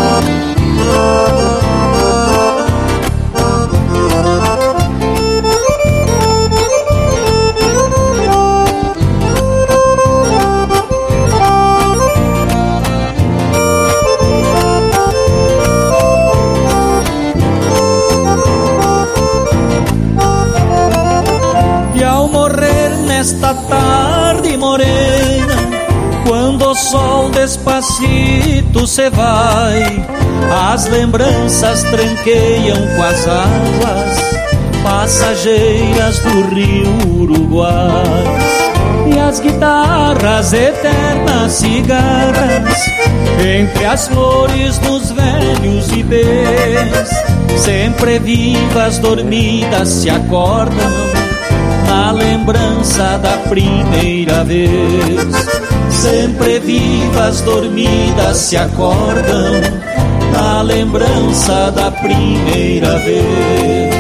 Nesta tarde morena, quando o sol despacito se vai, as lembranças tranqueiam com as águas passageiras do rio Uruguai. E as guitarras eternas cigarras, entre as flores dos velhos ipês, sempre vivas, dormidas, se acordam na lembrança da primeira vez. Sempre vivas, dormidas, se acordam na lembrança da primeira vez.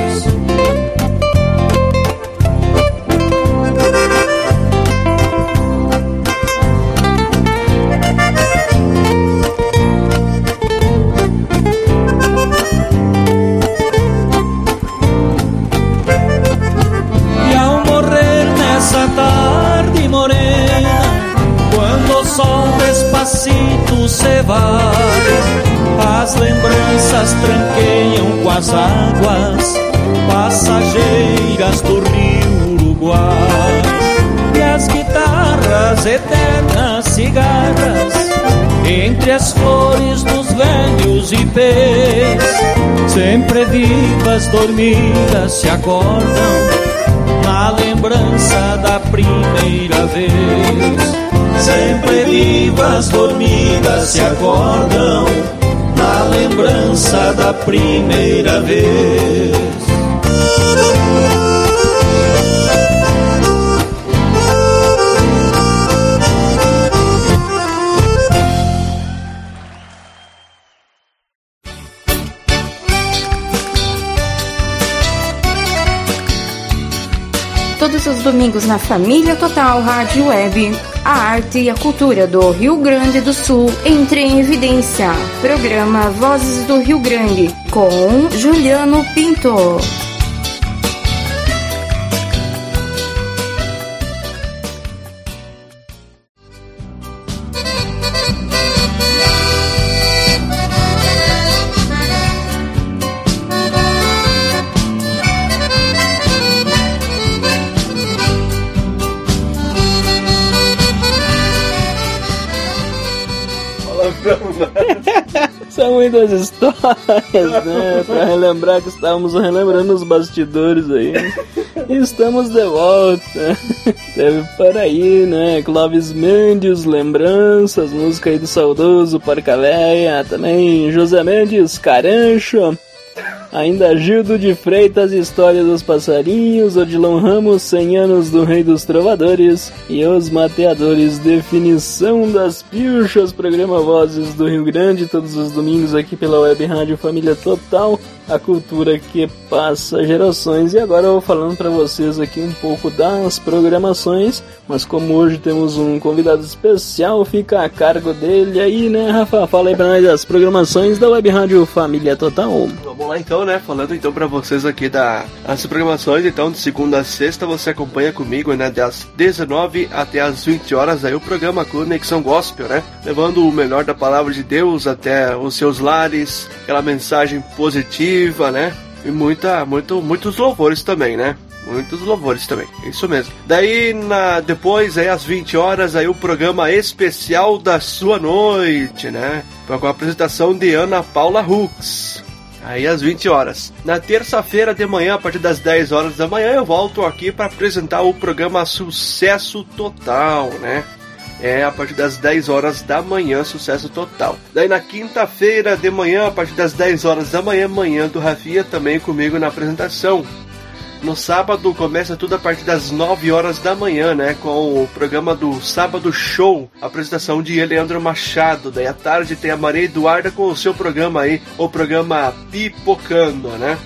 Despacito se vai, as lembranças tranqueiam com as águas passageiras do rio Uruguai. E as guitarras eternas cigarras, entre as flores dos velhos ipês, sempre vivas, dormidas, se acordam na lembrança da primeira vez. Sempre vivas, dormidas, se acordam na lembrança da primeira vez. Todos os domingos na Família Total Rádio Web, a arte e a cultura do Rio Grande do Sul entra em evidência. Programa Vozes do Rio Grande, com Juliano Pinto. São muitas histórias, né? Pra relembrar que estávamos relembrando os bastidores aí. E estamos de volta. Teve por aí, né? Clóvis Mendes, Lembranças, música aí do saudoso Porcaléia. Também José Mendes, Carancho. Ainda Gildo de Freitas, História dos Passarinhos, Odilon Ramos, cem anos do Rei dos Trovadores e Os Mateadores, Definição das Pilchas, programa Vozes do Rio Grande, todos os domingos aqui pela Web Rádio Família Total, a cultura que passa gerações. E agora eu vou falando para vocês aqui um pouco das programações, mas como hoje temos um convidado especial, fica a cargo dele aí, né, Rafa? Fala aí pra nós das programações da Web Rádio Família Total. Vamos lá então, né, falando então pra vocês aqui das programações, então de segunda a sexta você acompanha comigo, né, das dezenove até as vinte horas aí o programa Conexão Gospel, né, levando o melhor da Palavra de Deus até os seus lares, aquela mensagem positiva, né, e muita, muito, muitos louvores também, né. Muitos louvores também, isso mesmo. Daí, na, depois, aí, às vinte horas, aí, o programa especial da sua noite, né? Com a apresentação de Ana Paula Hux. Aí, às vinte horas. Na terça-feira de manhã, a partir das dez horas da manhã, eu volto aqui para apresentar o programa Sucesso Total, né? É, a partir das dez horas da manhã, Sucesso Total. Daí, na quinta-feira de manhã, a partir das dez horas da manhã, manhã do Rafinha, também comigo na apresentação. No sábado começa tudo a partir das nove horas da manhã, né? Com o programa do Sábado Show, a apresentação de Leandro Machado. Daí à tarde tem a Maria Eduarda com o seu programa aí, o programa Pipocando, né?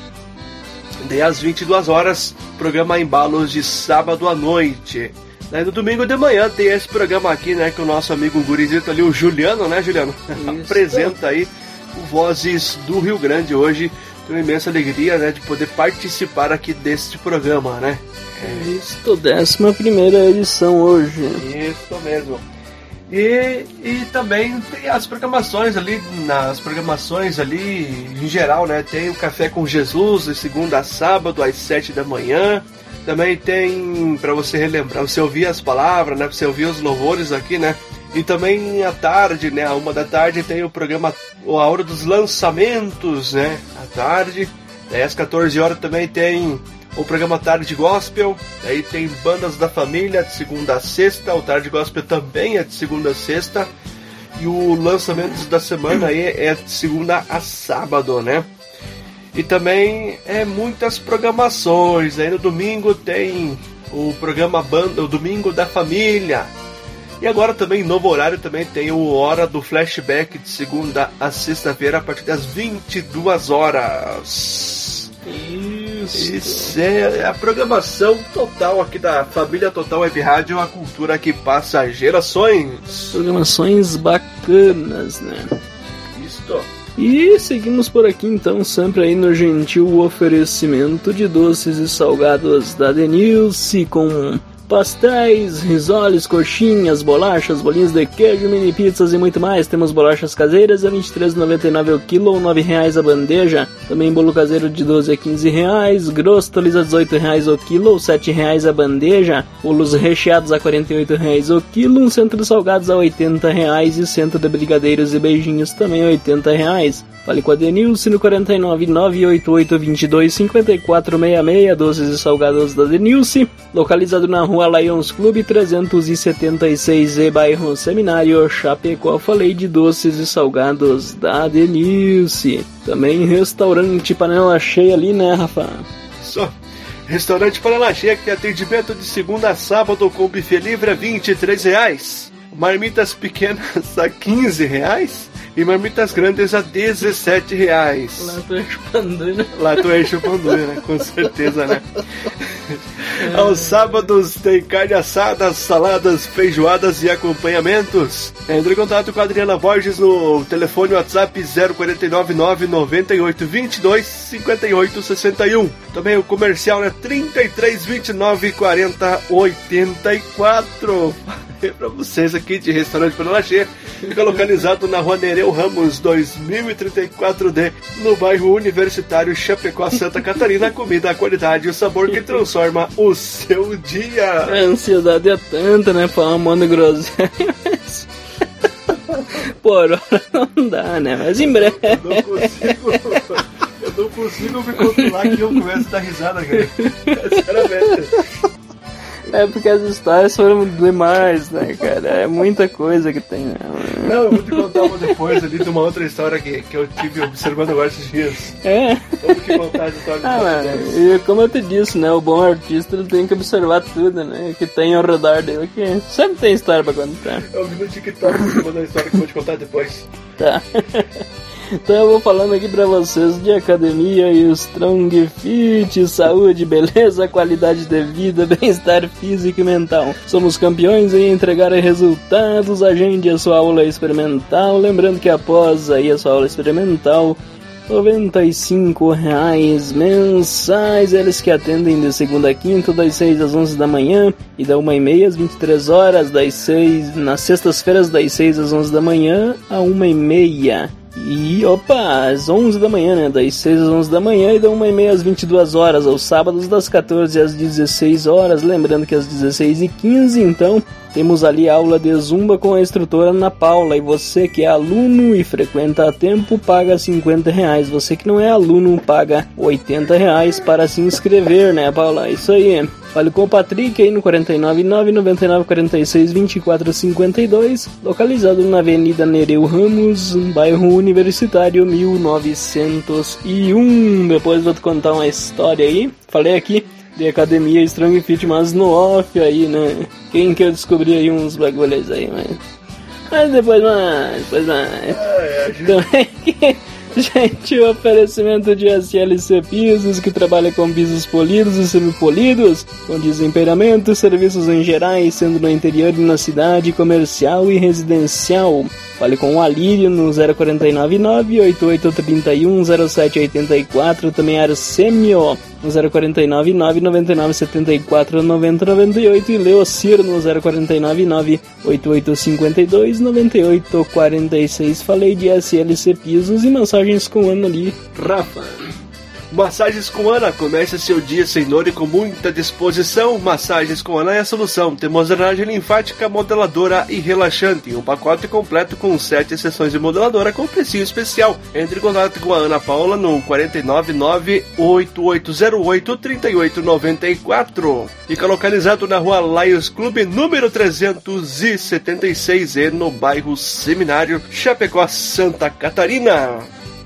Daí às vinte e duas horas, programa Embalos de sábado à noite. Daí no domingo de manhã tem esse programa aqui, né? Que o nosso amigo gurizito ali, o Juliano, né, Juliano? Apresenta aí o Vozes do Rio Grande hoje. Tenho imensa alegria, né, de poder participar aqui deste programa, né? É isso, décima primeira edição hoje. Isso mesmo. E, e também tem as programações ali, nas programações ali, em geral, né? Tem o Café com Jesus, de segunda a sábado, às sete da manhã. Também tem, para você relembrar, você ouvir as palavras, né? Pra você ouvir os louvores aqui, né? E também à tarde, né, a uma da tarde, tem o programa A Hora dos Lançamentos, né, à tarde. Daí às quatorze horas também tem o programa Tarde Gospel. Daí tem Bandas da Família, de segunda a sexta. O Tarde Gospel também é de segunda a sexta. E o Lançamentos da Semana aí é de segunda a sábado, né. E também é muitas programações. Aí no domingo tem o programa Banda, o Domingo da Família. E agora também, novo horário, também tem o Hora do Flashback, de segunda a sexta-feira, a partir das vinte e duas horas. Isso. Isso é a programação total aqui da Família Total Web Rádio, a cultura que passa gerações. Programações bacanas, né? Isso. E seguimos por aqui então, sempre aí no gentil oferecimento de doces e salgados da Denilce, com pastéis, risoles, coxinhas, bolachas, bolinhos de queijo, mini pizzas e muito mais. Temos bolachas caseiras a vinte e três reais e noventa e nove centavos o quilo ou nove reais a bandeja. Também bolo caseiro de doze a quinze reais, grostos a dezoito reais o quilo ou sete reais a bandeja. Bolos recheados a quarenta e oito reais o quilo, um centro de salgados a oitenta reais e centro de brigadeiros e beijinhos também a oitenta reais. Fale com a Denilce no quarenta e nove, nove oito oito, vinte e dois, cinquenta e quatro sessenta e seis, doces e salgados da Denilce, localizado na rua Lions Clube trezentos e setenta e seis e bairro Seminário, Chapecó. Falei de doces e salgados da Denilce. Também restaurante Panela Cheia ali, né, Rafa? Só. Restaurante Panela Cheia, que tem atendimento de segunda a sábado com buffet livre a vinte e três reais. Marmitas pequenas a quinze reais. E marmitas grandes a dezessete reais. Lá tu é chupandui, né? Lá tu é chupandui, né? Com certeza, né? É. Aos sábados tem carne assada, saladas, feijoadas e acompanhamentos. Entre em contato com a Adriana Borges no telefone WhatsApp zero quatro nove nove, nove oito dois dois, cinco oito seis um. Também o comercial é trinta e três, vinte e nove, quarenta, oitenta e quatro. Para vocês aqui de Restaurante Panela Cheia, fica localizado na Rua Nereu Ramos dois mil e trinta e quatro D, no bairro Universitário, Chapecó, Santa Catarina. Comida, a qualidade e o sabor que transforma o seu dia. A ansiedade é tanta, né? Falar um monte de groselha, mas por hora não dá, né? Mas em breve. Eu não consigo, eu não consigo me controlar que eu começo a dar risada, cara. Sinceramente. É porque as histórias foram demais, né, cara? É muita coisa que tem. Né? Não, eu vou te contar uma depois ali de uma outra história que, que eu tive observando agora esses dias. É? Vamos te contar a história ah, mas, e como eu te disse, né? O bom artista ele tem que observar tudo, né? Que tem ao redor dele, que sempre tem história pra contar. Eu vi no TikTok observando a história que eu vou te contar depois. Tá. Então eu vou falando aqui pra vocês de academia e Strong Fit, saúde, beleza, qualidade de vida, bem-estar físico e mental. Somos campeões em entregar resultados. Agende a sua aula experimental. Lembrando que após aí a sua aula experimental, noventa e cinco reais mensais. Eles que atendem de segunda a quinta, das seis às onze da manhã e da uma e meia às vinte e três horas, das seis, nas sextas-feiras das seis às onze da manhã a uma e meia. E, opa, às onze da manhã, né? Das seis às onze da manhã e da uma e meia às vinte e duas horas. Aos sábados, das quatorze às dezesseis horas. Lembrando que às dezesseis e quinze, então, temos ali aula de Zumba com a instrutora Ana Paula. E você que é aluno e frequenta a tempo, paga cinquenta reais. Você que não é aluno, paga oitenta reais para se inscrever, né, Paula? Isso aí. Fale com o Patrick aí no quarenta e nove, nove nove nove, quarenta e seis, vinte e quatro cinquenta e dois, localizado na Avenida Nereu Ramos, bairro Universitário mil novecentos e um. Depois vou te contar uma história aí. Falei aqui de academia Strong Fit, mas no off aí, né? Quem que eu descobri aí uns bagulhos aí, mas... Mas depois mais, depois mais. Ah, é, também, gente, o oferecimento de S L C Pisos, que trabalha com pisos polidos e semipolidos, com desempenhamento e serviços em gerais, sendo no interior e na cidade, comercial e residencial. Fale com o Alírio no zero quatro nove nove, oito oito três um, zero sete oito quatro, também Arsemio no zero quatro nove nove, nove nove sete quatro, nove zero nove oito e Leocir no zero quatro nove nove, oito oito cinco dois, nove oito quatro seis. Falei de S L C Pisos e massagens com Ana ali, Rafa. Massagens com Ana, comece seu dia sem dor e com muita disposição. Massagens com Ana é a solução. Temos drenagem linfática, modeladora e relaxante. Um pacote completo com sete sessões de modeladora com precinho especial. Entre em contato com a Ana Paula no quatro nove nove, oito oito zero oito, três oito nove quatro. Fica localizado na rua Lions Club, número trezentos e setenta e seis, e no bairro Seminário, Chapecó, Santa Catarina.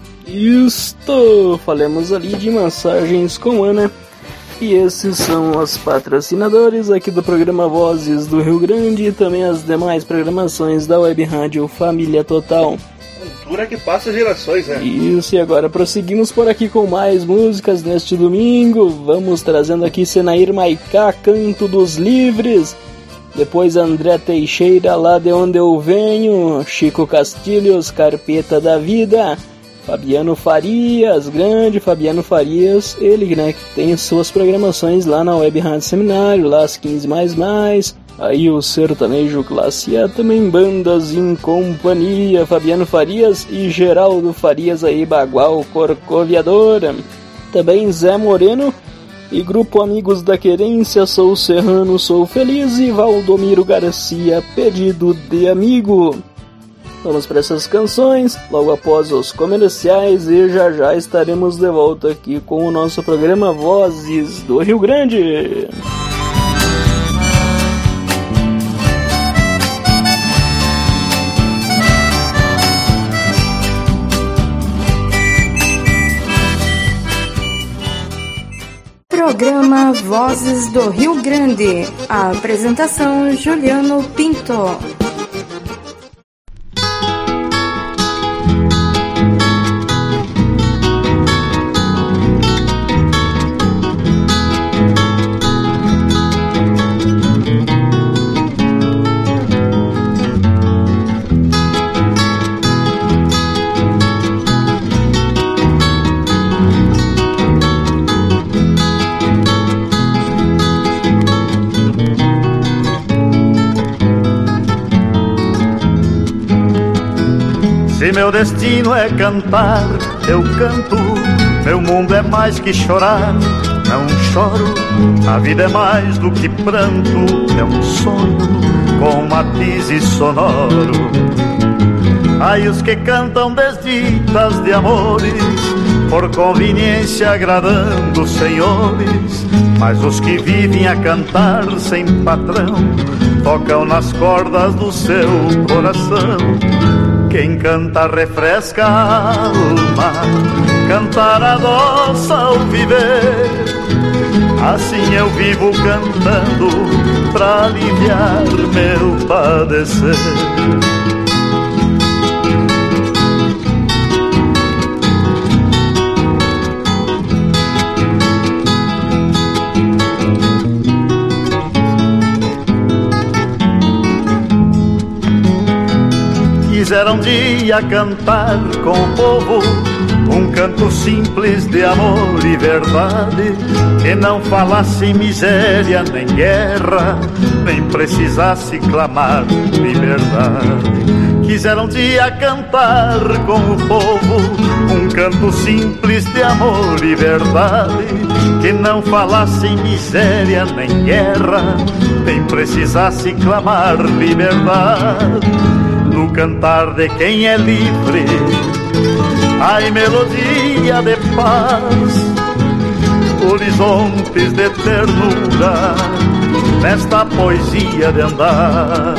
Isto, falemos ali de massagens com Ana. E esses são os patrocinadores aqui do programa Vozes do Rio Grande e também as demais programações da Web Rádio Família Total. Cultura que passa gerações, né? Isso, e agora prosseguimos por aqui com mais músicas neste domingo. Vamos trazendo aqui Senair Maicá, Canto dos Livres. Depois André Teixeira, Lá de Onde Eu Venho. Chico Castilhos, Carpeta da Vida. Fabiano Farias, grande Fabiano Farias, ele, né, que tem suas programações lá na Web Rádio Seminário, lá às quinze mais mais. Aí o sertanejo classe A, também Bandas em Companhia, Fabiano Farias e Geraldo Farias aí, Bagual Corcoviadora. Também Zé Moreno e Grupo Amigos da Querência, Sou Serrano, Sou Feliz, e Valdomiro Garcia, Pedido de Amigo. Vamos para essas canções, logo após os comerciais, e já já estaremos de volta aqui com o nosso programa Vozes do Rio Grande. Programa Vozes do Rio Grande. A apresentação Juliano Pinto. Se meu destino é cantar, eu canto. Meu mundo é mais que chorar, não choro. A vida é mais do que pranto, é um sonho com matizes sonoro. Ai, os que cantam desditas de amores, por conveniência agradando os senhores. Mas os que vivem a cantar sem patrão, tocam nas cordas do seu coração. Quem canta refresca a alma, cantar adoça ao viver. Assim eu vivo cantando pra aliviar meu padecer. Quiseram um dia cantar com o povo um canto simples de amor e verdade, que não falasse em miséria nem guerra, nem precisasse clamar liberdade. Quiseram um dia cantar com o povo um canto simples de amor e verdade, que não falasse em miséria nem guerra, nem precisasse clamar liberdade. No cantar de quem é livre, ai, melodia de paz, horizontes de ternura, nesta poesia de andar.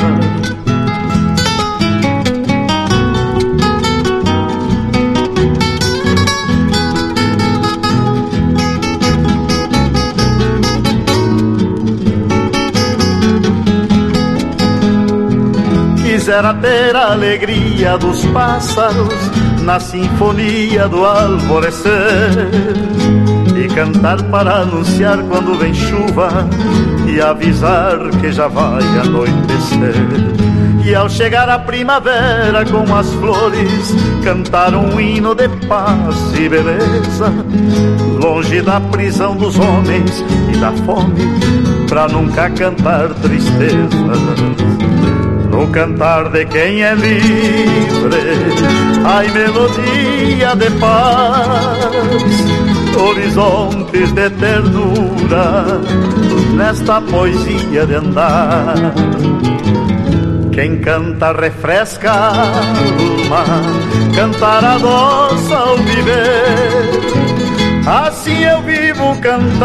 quisera ter a alegria dos pássaros na sinfonia do alvorecer e cantar para anunciar quando vem chuva e avisar que já vai anoitecer. E ao chegar a primavera com as flores, cantar um hino de paz e beleza, longe da prisão dos homens e da fome, pra nunca cantar tristeza. No cantar de quem é livre, ai melodia de paz, horizontes de ternura, nesta poesia de andar. Quem canta refresca a alma, cantar adoça ao viver, assim eu vivo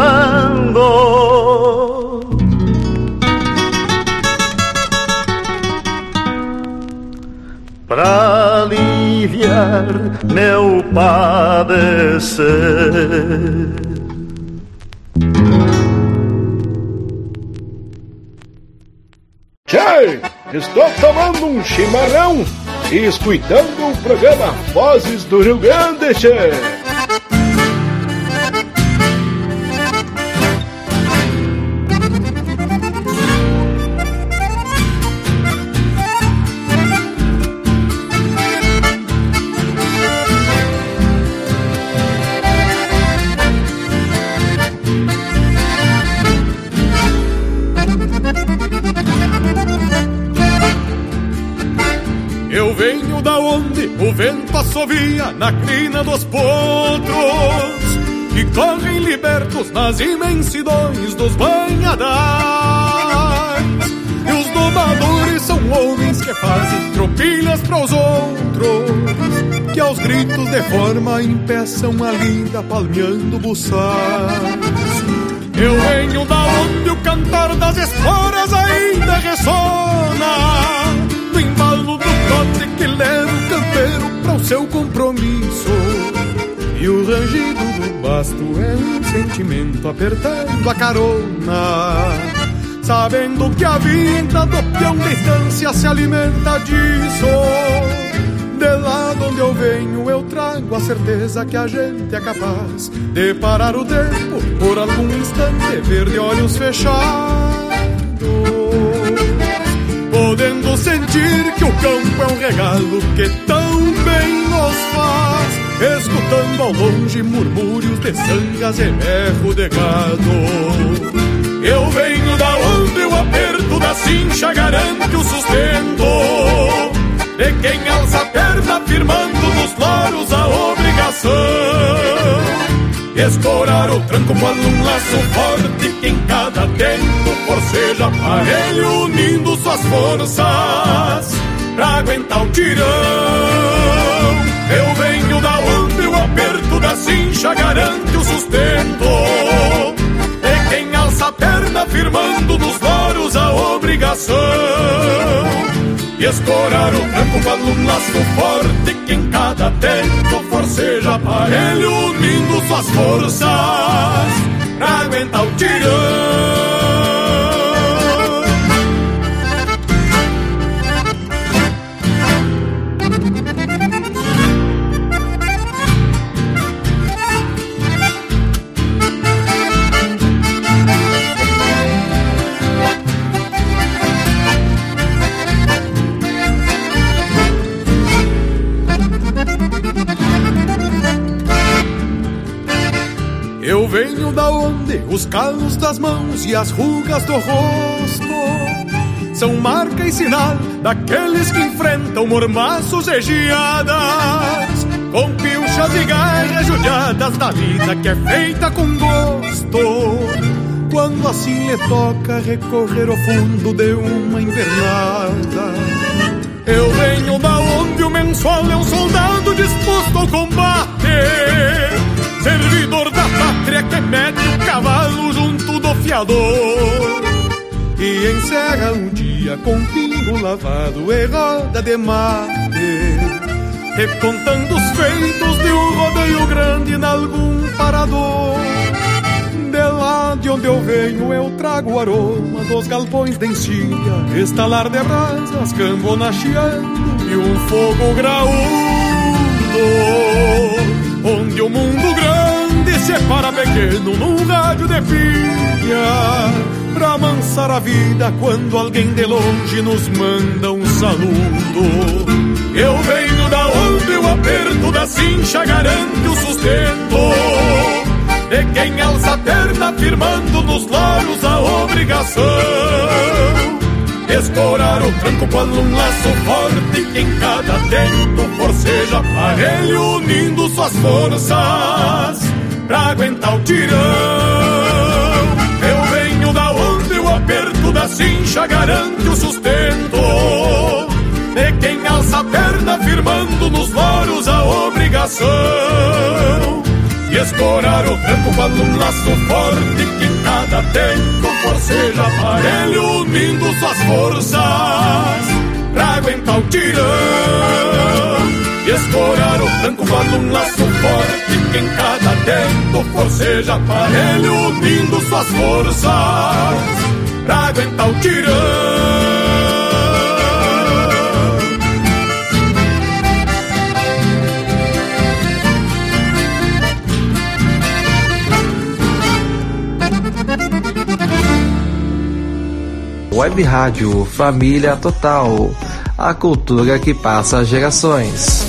cantando. Pra aliviar meu padecer. Tchê, estou tomando um chimarrão e escutando o programa Vozes do Rio Grande, tchê. Eu venho da onde o vento assovia na crina dos potros que correm libertos nas imensidões dos banhadais. E os domadores são homens que fazem tropilhas para os outros, que aos gritos de forma impeçam a lida palmeando buçais. Eu venho da onde o cantar das esporas ainda ressona no embalo do trote que leva o campeiro para o seu compromisso. E o rangido do basto é um sentimento apertando a carona, sabendo que a vida do peão de estância se alimenta disso. De lá de onde eu venho eu trago a certeza que a gente é capaz de parar o tempo por algum instante, ver de olhos fechados, podendo sentir que o campo é um regalo que tão bem nos faz, escutando ao longe murmúrios de sangas e berro de gado. Eu venho da onde o aperto da cincha garante o sustento de quem alça a perna firmando nos loros a obrigação. Escorar o tranco quando um laço forte que em cada tempo forceja aparelho unindo suas forças pra aguentar o tirão. Eu venho da onde o aperto da cincha garante o sustento de quem alça a perna firmando nos loros a obrigação. E escorar o tranco quando um laço forte que em cada tempo forceja aparelho unindo suas forças pra aguentar o tirão. Eu venho da onde os calos das mãos e as rugas do rosto são marca e sinal daqueles que enfrentam mormaços e geadas, com pilchas e garras judiadas da vida que é feita com gosto, quando assim lhe toca recorrer ao fundo de uma invernada. Eu venho da onde o mensual é um soldado disposto ao combate, servidor da pátria que mete o cavalo junto do fiador e encerra um dia com pingo lavado e roda de mate, recontando os feitos de um rodeio grande em algum parador. De lá de onde eu venho eu trago o aroma dos galpões de encilha, estalar de brasas, cambona chiando e um fogo graúdo, onde o mundo grande separa pequeno num rádio de pilha, pra amansar a vida quando alguém de longe nos manda um saludo. Eu venho da onde o aperto da cincha garante o sustento de quem alça a perna firmando nos laros a obrigação. Escorar o tranco quando um laço forte que em cada tento forceja aparelho unindo suas forças pra aguentar o tirão. Eu venho da onde o aperto da cincha garante o sustento de quem alça a perna firmando nos loros a obrigação. E escorar o tranco quando um laço forte que em cada tempo forceja aparelho unindo suas forças pra aguentar o tirão. E escorar o tranco quando um laço forte que em cada tempo forceja aparelho unindo suas forças pra aguentar o tirão. Web Rádio Família Total, a cultura que passa gerações.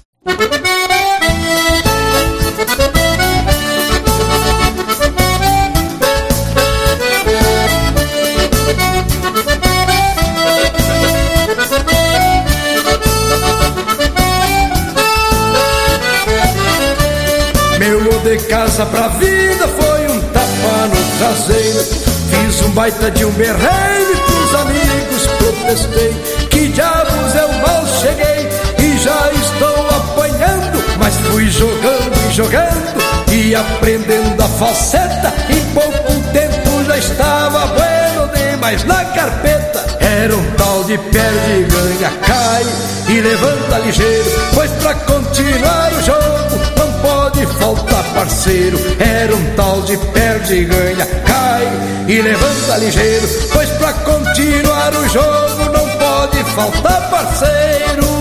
Meu de casa pra vida foi um tapa no traseiro. Fiz um baita de um berreiro e pros amigos protestei. Que diabos eu mal cheguei e já estou apanhando. Mas fui jogando e jogando e aprendendo a falseta. Em pouco tempo já estava bueno demais na carpeta. Era um tal de perde, ganha, cai e levanta ligeiro. Pois pra continuar o jogo não pode faltar parceiro. Era um tal de perde, ganha, cai e levanta ligeiro. Pois pra continuar o jogo não pode faltar parceiro.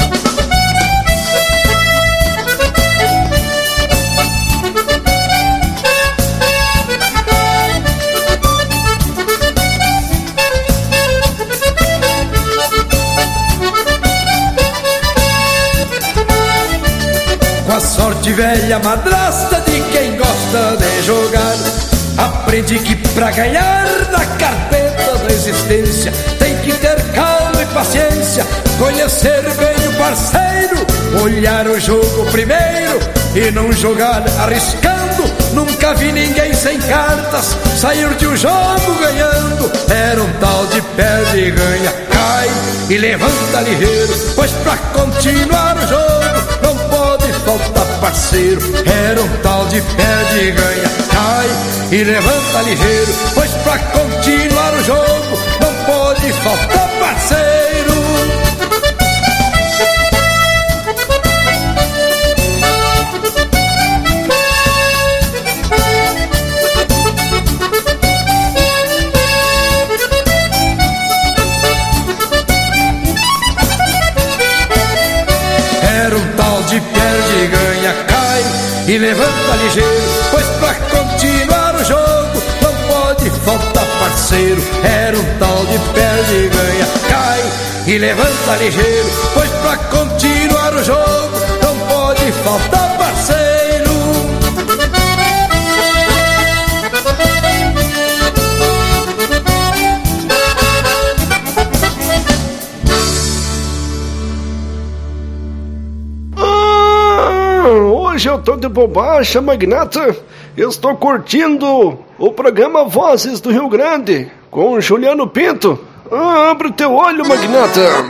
Com a sorte velha madrasta de quem gosta de jogar, aprendi que pra ganhar na carpeta da existência tem que ter calma e paciência, conhecer bem o parceiro, olhar o jogo primeiro e não jogar arriscando. Nunca vi ninguém sem cartas sair de um jogo ganhando. Era um tal de perde, ganha, cai e levanta ligeiro. Pois pra continuar o jogo não pode faltar parceiro. Era um tal de perde, ganha, cai e levanta ligeiro. Pois pra continuar o jogo não pode faltar parceiro. Era um tal de perde, ganha, cai e levanta ligeiro. Pois pra continuar o jogo não pode faltar parceiro. Era um tal de perde, ganha, cai e levanta ligeiro. Pois pra continuar o jogo não pode faltar parceiro. Hoje eu tô de bobagem, magnata. Eu estou curtindo o programa Vozes do Rio Grande com o Juliano Pinto. Ah, abre o teu olho, magnata.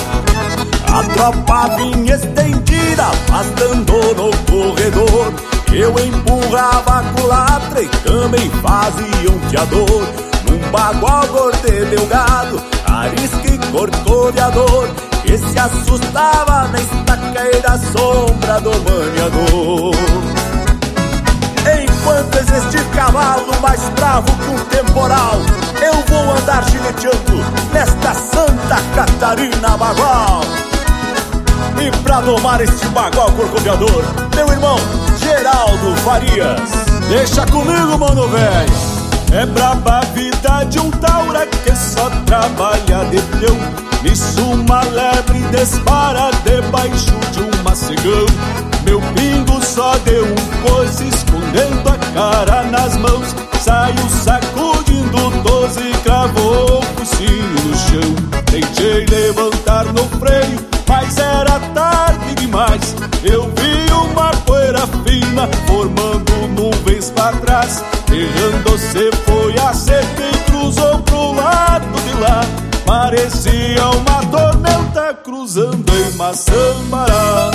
A tropa vinha estendida, pastando no corredor, eu empurrava a culatra e também fazia um fiador. Num bagual bordei meu gado, arisca e corcoveador, que se assustava na estaca e da sombra do maniador. Enquanto existir cavalo mais bravo que um temporal, eu vou andar gineteando nesta Santa Catarina bagual. E pra domar este bagual corcoveador, meu irmão Geraldo Farias, deixa comigo, mano velho. É braba a vida de um taura que só trabalha de peão. Nisso uma lebre dispara debaixo de um macegão. Meu pingo só deu um coice, escondendo a cara nas mãos. Saiu sacudindo doze e cravou o focinho no chão. Tentei levantar no freio, mas era tarde demais. Eu vi uma poeira fina formando nuvens pra trás. Errando-se foi a seca e cruzou pro lado de lá. Parecia uma tormenta cruzando em Maçambará.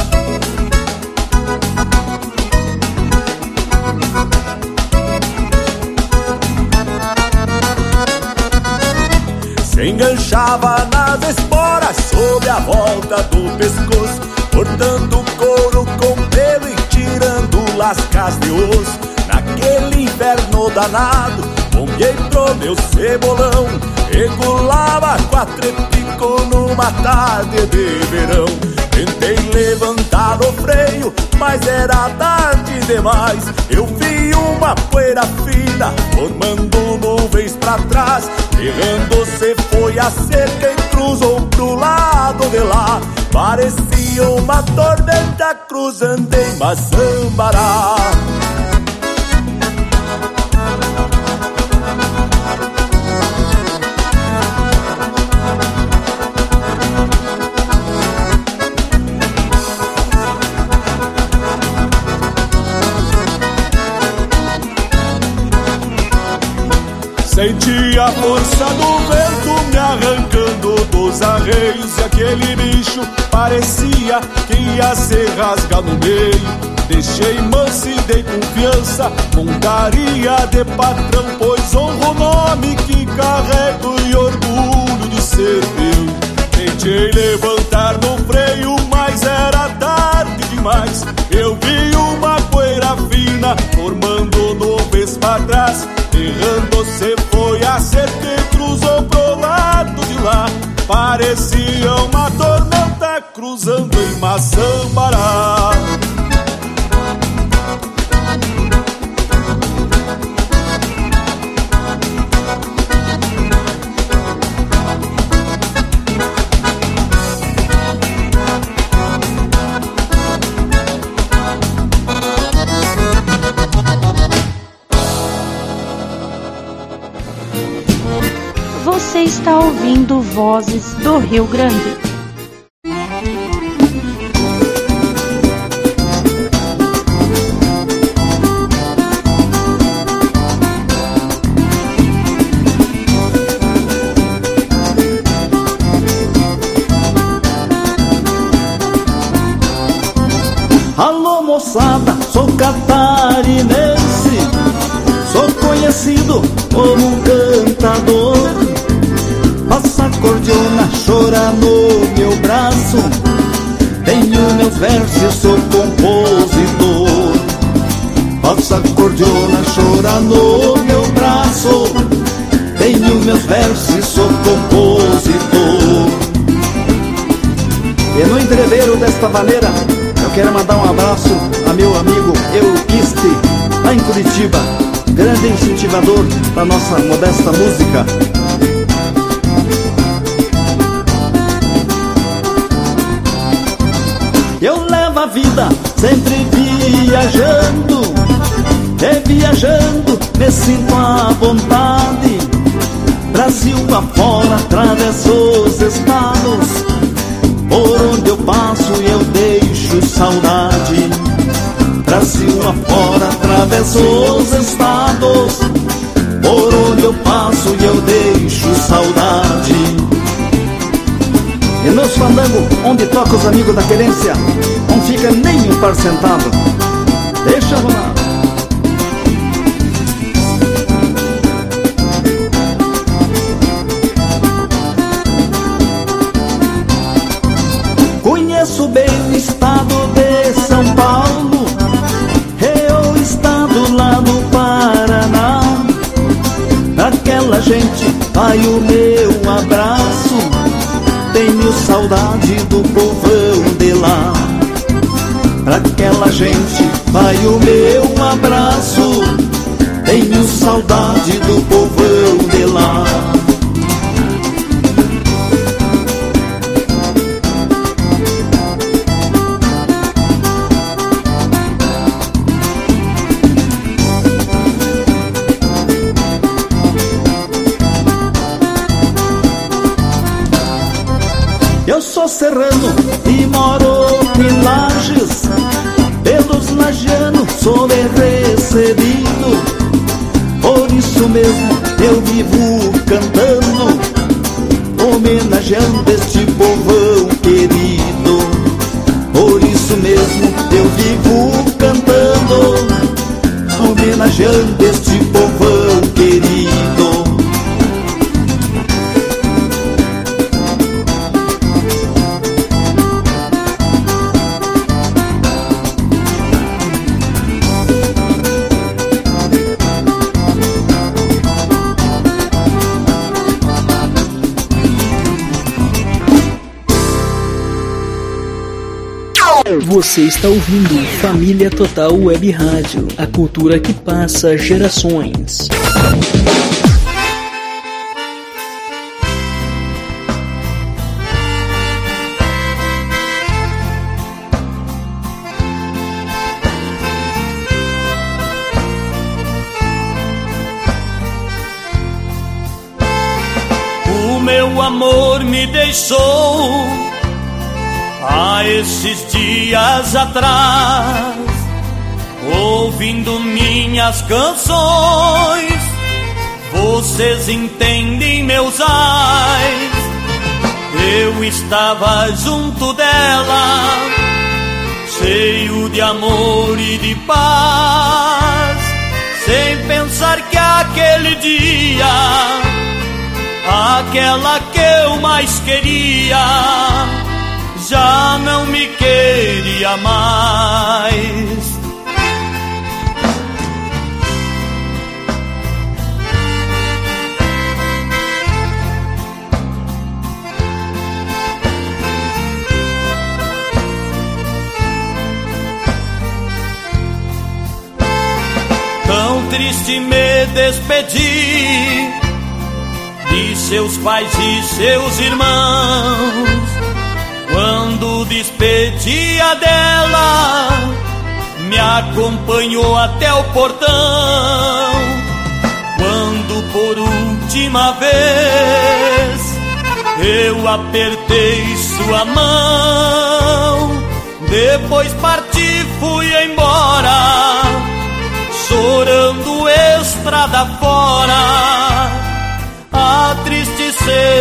Se enganchava nas esporas sob a volta do pescoço, cortando couro com pelo e tirando lascas de osso. Naquele inverno danado, bombeei pro meu cebolão, regulava quatro e pico numa tarde de verão. Tentei levantar o freio, mas era tarde demais. Eu vi uma poeira fina formando nuvens pra trás. Errando-se foi a cerca e cruzou pro lado de lá. Parecia uma tormenta cruzando em Maçambará. Senti a força do vento me arrancando dos arreios, e aquele bicho parecia que ia se rasgar no meio. Deixei manso e dei confiança, montaria de patrão, pois honro o nome que carrego e orgulho de ser meu. Tentei levantar no freio, mas era tarde demais. Eu vi uma poeira fina formando nuvens pra trás. Errando-se foi a cerca e cruzou pro lado de lá. Parecia uma tormenta cruzando em Maçambará. Você está ouvindo Vozes do Rio Grande. Alô moçada, sou catarinense, sou conhecido como um cantador. Passa acordeona, chora no meu braço, tenho meus versos, sou compositor. Passa acordeona, chora no meu braço, tenho meus versos, sou compositor. E no entreveiro desta maneira, eu quero mandar um abraço a meu amigo Euquiste, lá em Curitiba, grande incentivador da nossa modesta música. Eu levo a vida sempre viajando, e viajando me sinto à vontade. Brasil afora, atravesso os estados, por onde eu passo eu deixo saudade. Brasil afora, atravesso os estados, por onde eu passo eu deixo saudade. E nos fandangos, onde toca os amigos da querência, não fica nem um par sentado. deixa rolar. Conheço bem o estado de São Paulo, é o estado lá no Paraná. Aquela gente, vai o meu abraço, tenho saudade do povão de lá. Pra aquela gente, vai o meu abraço, tenho saudade do povão de lá. Eu sou serrano e moro em Lages, pelos lagianos sou bem recebido. Por isso mesmo eu vivo cantando, homenageando este povão querido. Por isso mesmo eu vivo cantando, homenageando este povão querido. Você está ouvindo Família Total Web Rádio, a cultura que passa gerações. O meu amor me deixou há esses dias atrás, ouvindo minhas canções, vocês entendem meus ais. Eu estava junto dela, cheio de amor e de paz, sem pensar que aquele dia, aquela que eu mais queria, já não me queria mais. Tão triste me despedi de seus pais e seus irmãos. Quando despedia dela, me acompanhou até o portão. Quando por última vez eu apertei sua mão, depois parti, fui embora, chorando estrada fora, a triste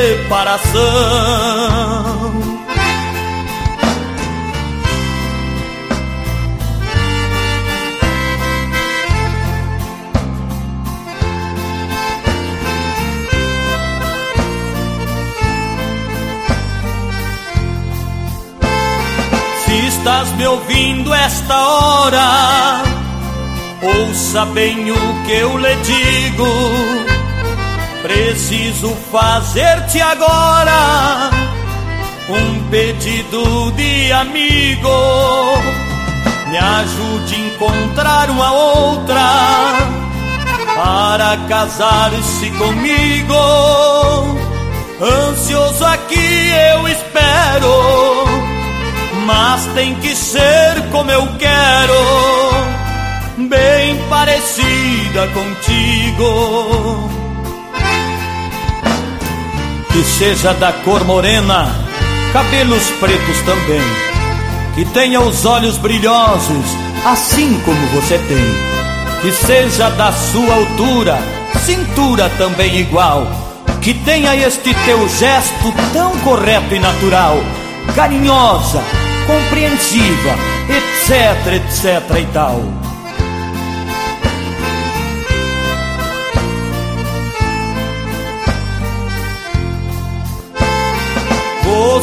separação. Se estás me ouvindo esta hora, ouça bem o que eu lhe digo. Preciso fazer-te agora um pedido de amigo. Me ajude a encontrar uma outra para casar-se comigo. Ansioso aqui eu espero, mas tem que ser como eu quero, bem parecida contigo. Que seja da cor morena, cabelos pretos também, que tenha os olhos brilhosos, assim como você tem. Que seja da sua altura, cintura também igual, que tenha este teu gesto tão correto e natural, carinhosa, compreensiva, etc, etc e tal.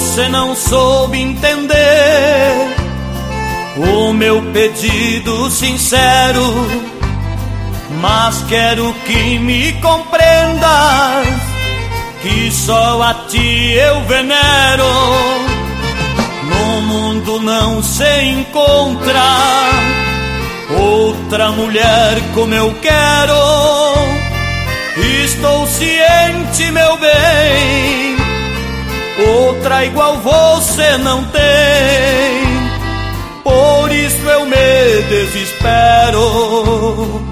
você não soube entender o meu pedido sincero, mas quero que me compreendas que só a ti eu venero. No mundo não se encontra outra mulher como eu quero. Estou ciente, meu bem, outra igual você não tem. Por isso eu me desespero.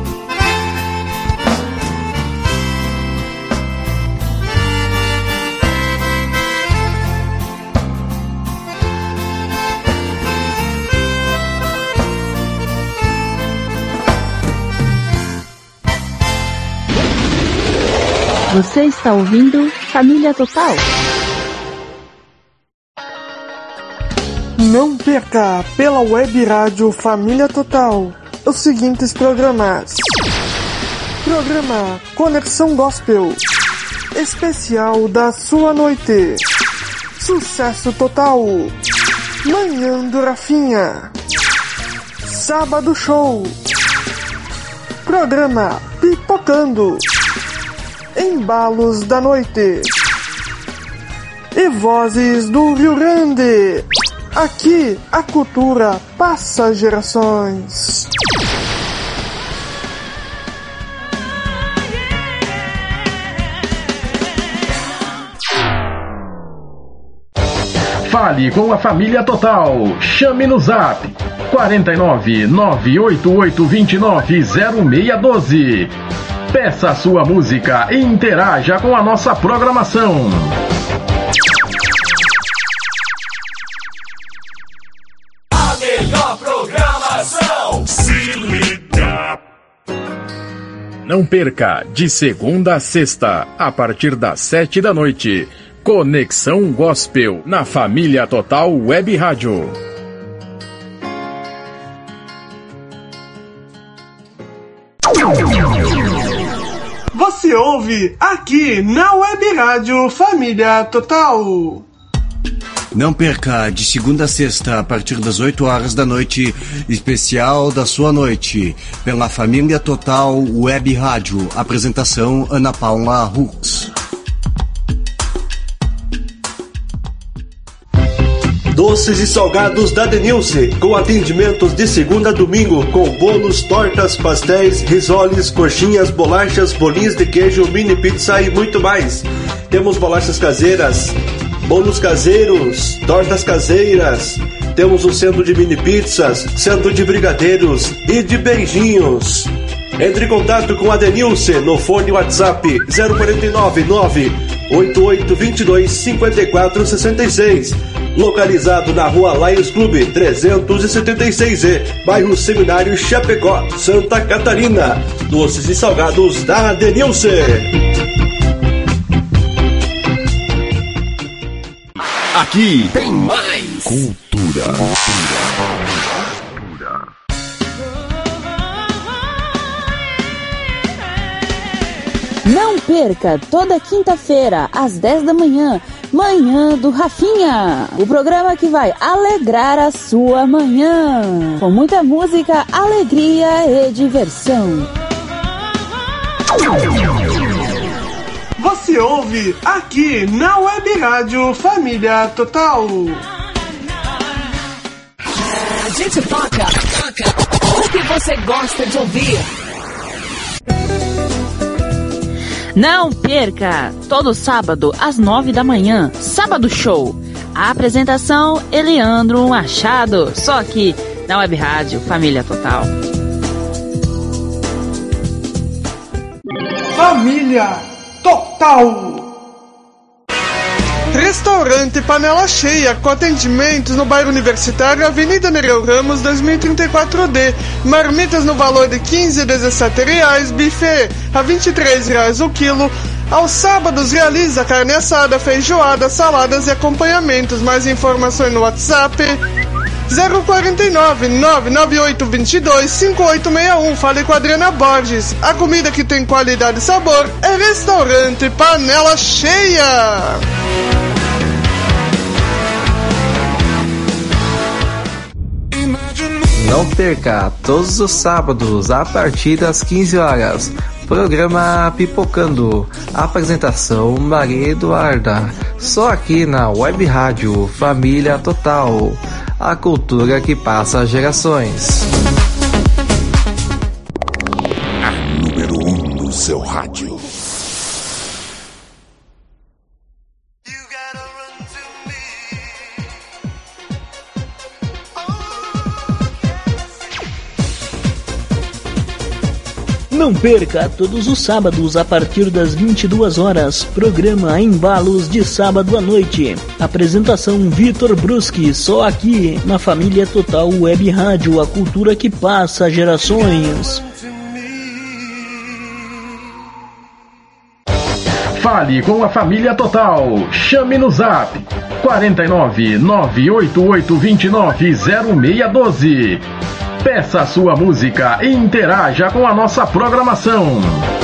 Você está ouvindo Família Total. Não perca pela web rádio Família Total os seguintes programas: Programa Conexão Gospel, especial da sua noite, Sucesso Total, Manhã do Rafinha, Sábado Show, Programa Pipocando, Embalos da Noite e Vozes do Rio Grande. Aqui a cultura passa gerações. Fale com a Família Total. Chame no Zap quatro nove nove oito oito dois nove zero seis um dois. Peça a sua música e interaja com a nossa programação. A melhor programação. Se liga. Não perca, de segunda a sexta, a partir das sete da noite, Conexão Gospel, na Família Total Web Rádio. Você ouve aqui na Web Rádio Família Total. Não perca, de segunda a sexta, a partir das oito horas da noite, especial da sua noite, pela Família Total Web Rádio. Apresentação Ana Paula Hux. Doces e salgados da Denilce, com atendimentos de segunda a domingo, com bolos, tortas, pastéis, risoles, coxinhas, bolachas, bolinhos de queijo, mini pizza e muito mais. Temos bolachas caseiras, bolos caseiros, tortas caseiras. Temos o centro de mini pizzas, centro de brigadeiros e de beijinhos. Entre em contato com a Denilce no fone WhatsApp zero quatro nove nove oito oito dois dois cinco quatro seis seis. Localizado na rua Lions Clube trezentos e setenta e seis E, bairro Seminário Chapecó, Santa Catarina. Doces e salgados da Denilce. Aqui tem mais cultura. Não perca, toda quinta-feira, às dez da manhã, Manhã do Rafinha, o programa que vai alegrar a sua manhã, com muita música, alegria e diversão. Você ouve aqui na Web Rádio Família Total. A gente toca, toca o que você gosta de ouvir. Não perca! Todo sábado, às nove da manhã, Sábado Show. A apresentação, Eleandro Machado. Só aqui, na Web Rádio Família Total. Família Total. Restaurante Panela Cheia, com atendimentos no bairro Universitário, Avenida Nereu Ramos, dois mil e trinta e quatro D. Marmitas no valor de quinze a dezessete reais, buffet a vinte e três reais o quilo. Aos sábados realiza carne assada, feijoada, saladas e acompanhamentos. Mais informações no WhatsApp zero quatro nove nove nove oito dois dois cinco oito seis um. Fale com a Adriana Borges. A comida que tem qualidade e sabor é Restaurante Panela Cheia. Não perca, todos os sábados, a partir das quinze horas, programa Pipocando. Apresentação Maria Eduarda. Só aqui na Web Rádio Família Total. A cultura que passa gerações. A número um no seu rádio. Não perca, todos os sábados a partir das vinte e duas horas, programa Embalos de sábado à noite. Apresentação Vitor Bruschi, só aqui na Família Total Web Rádio, a cultura que passa gerações. Fale com a Família Total. Chame no Zap quatro nove nove oito oito dois nove zero seis um dois. Peça a sua música e interaja com a nossa programação.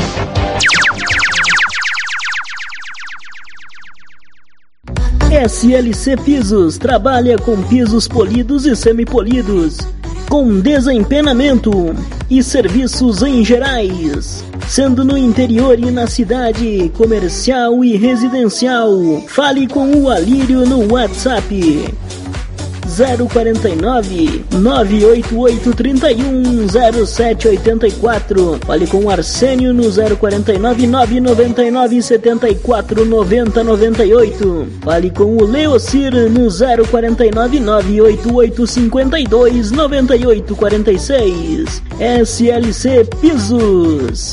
S L C Pisos trabalha com pisos polidos e semipolidos, com desempenamento e serviços em gerais, sendo no interior e na cidade, comercial e residencial. Fale com o Alírio no WhatsApp zero quatro nove nove oito oito três um zero sete oito quatro. Fale com o Arsênio no zero quatro nove nove nove nove sete quatro nove zero nove oito. Fale com o Leocir no zero quatro nove nove oito oito cinco dois nove oito quatro seis. S L C Pisos.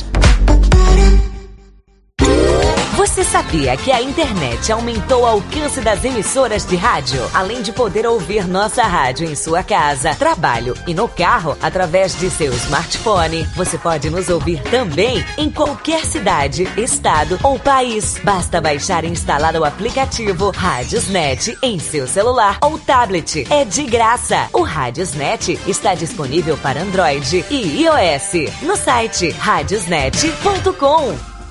Você sabia que a internet aumentou o alcance das emissoras de rádio? Além de poder ouvir nossa rádio em sua casa, trabalho e no carro, através de seu smartphone, você pode nos ouvir também em qualquer cidade, estado ou país. Basta baixar e instalar o aplicativo Radiosnet em seu celular ou tablet. É de graça. O Radiosnet está disponível para Android e iOS no site radiosnet ponto com.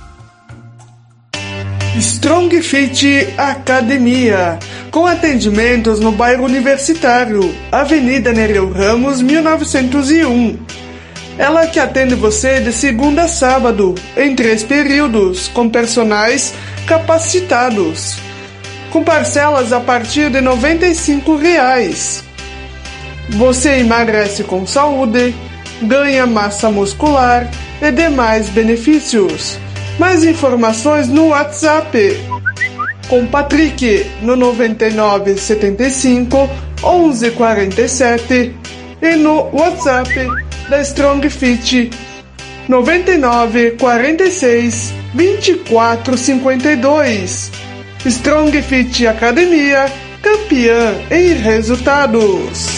Strong Fit Academia, com atendimentos no bairro Universitário, Avenida Nereu Ramos, mil novecentos e um. Ela que atende você de segunda a sábado, em três períodos, com personagens capacitados, com parcelas a partir de noventa e cinco reais. Você emagrece com saúde, ganha massa muscular e demais benefícios. Mais informações no WhatsApp com Patrick no noventa e nove setenta e cinco onze quarenta e sete e no WhatsApp da Strong Fit noventa e nove quarenta e seis vinte e quatro cinquenta e dois. Strong Fit Academia, campeã em resultados.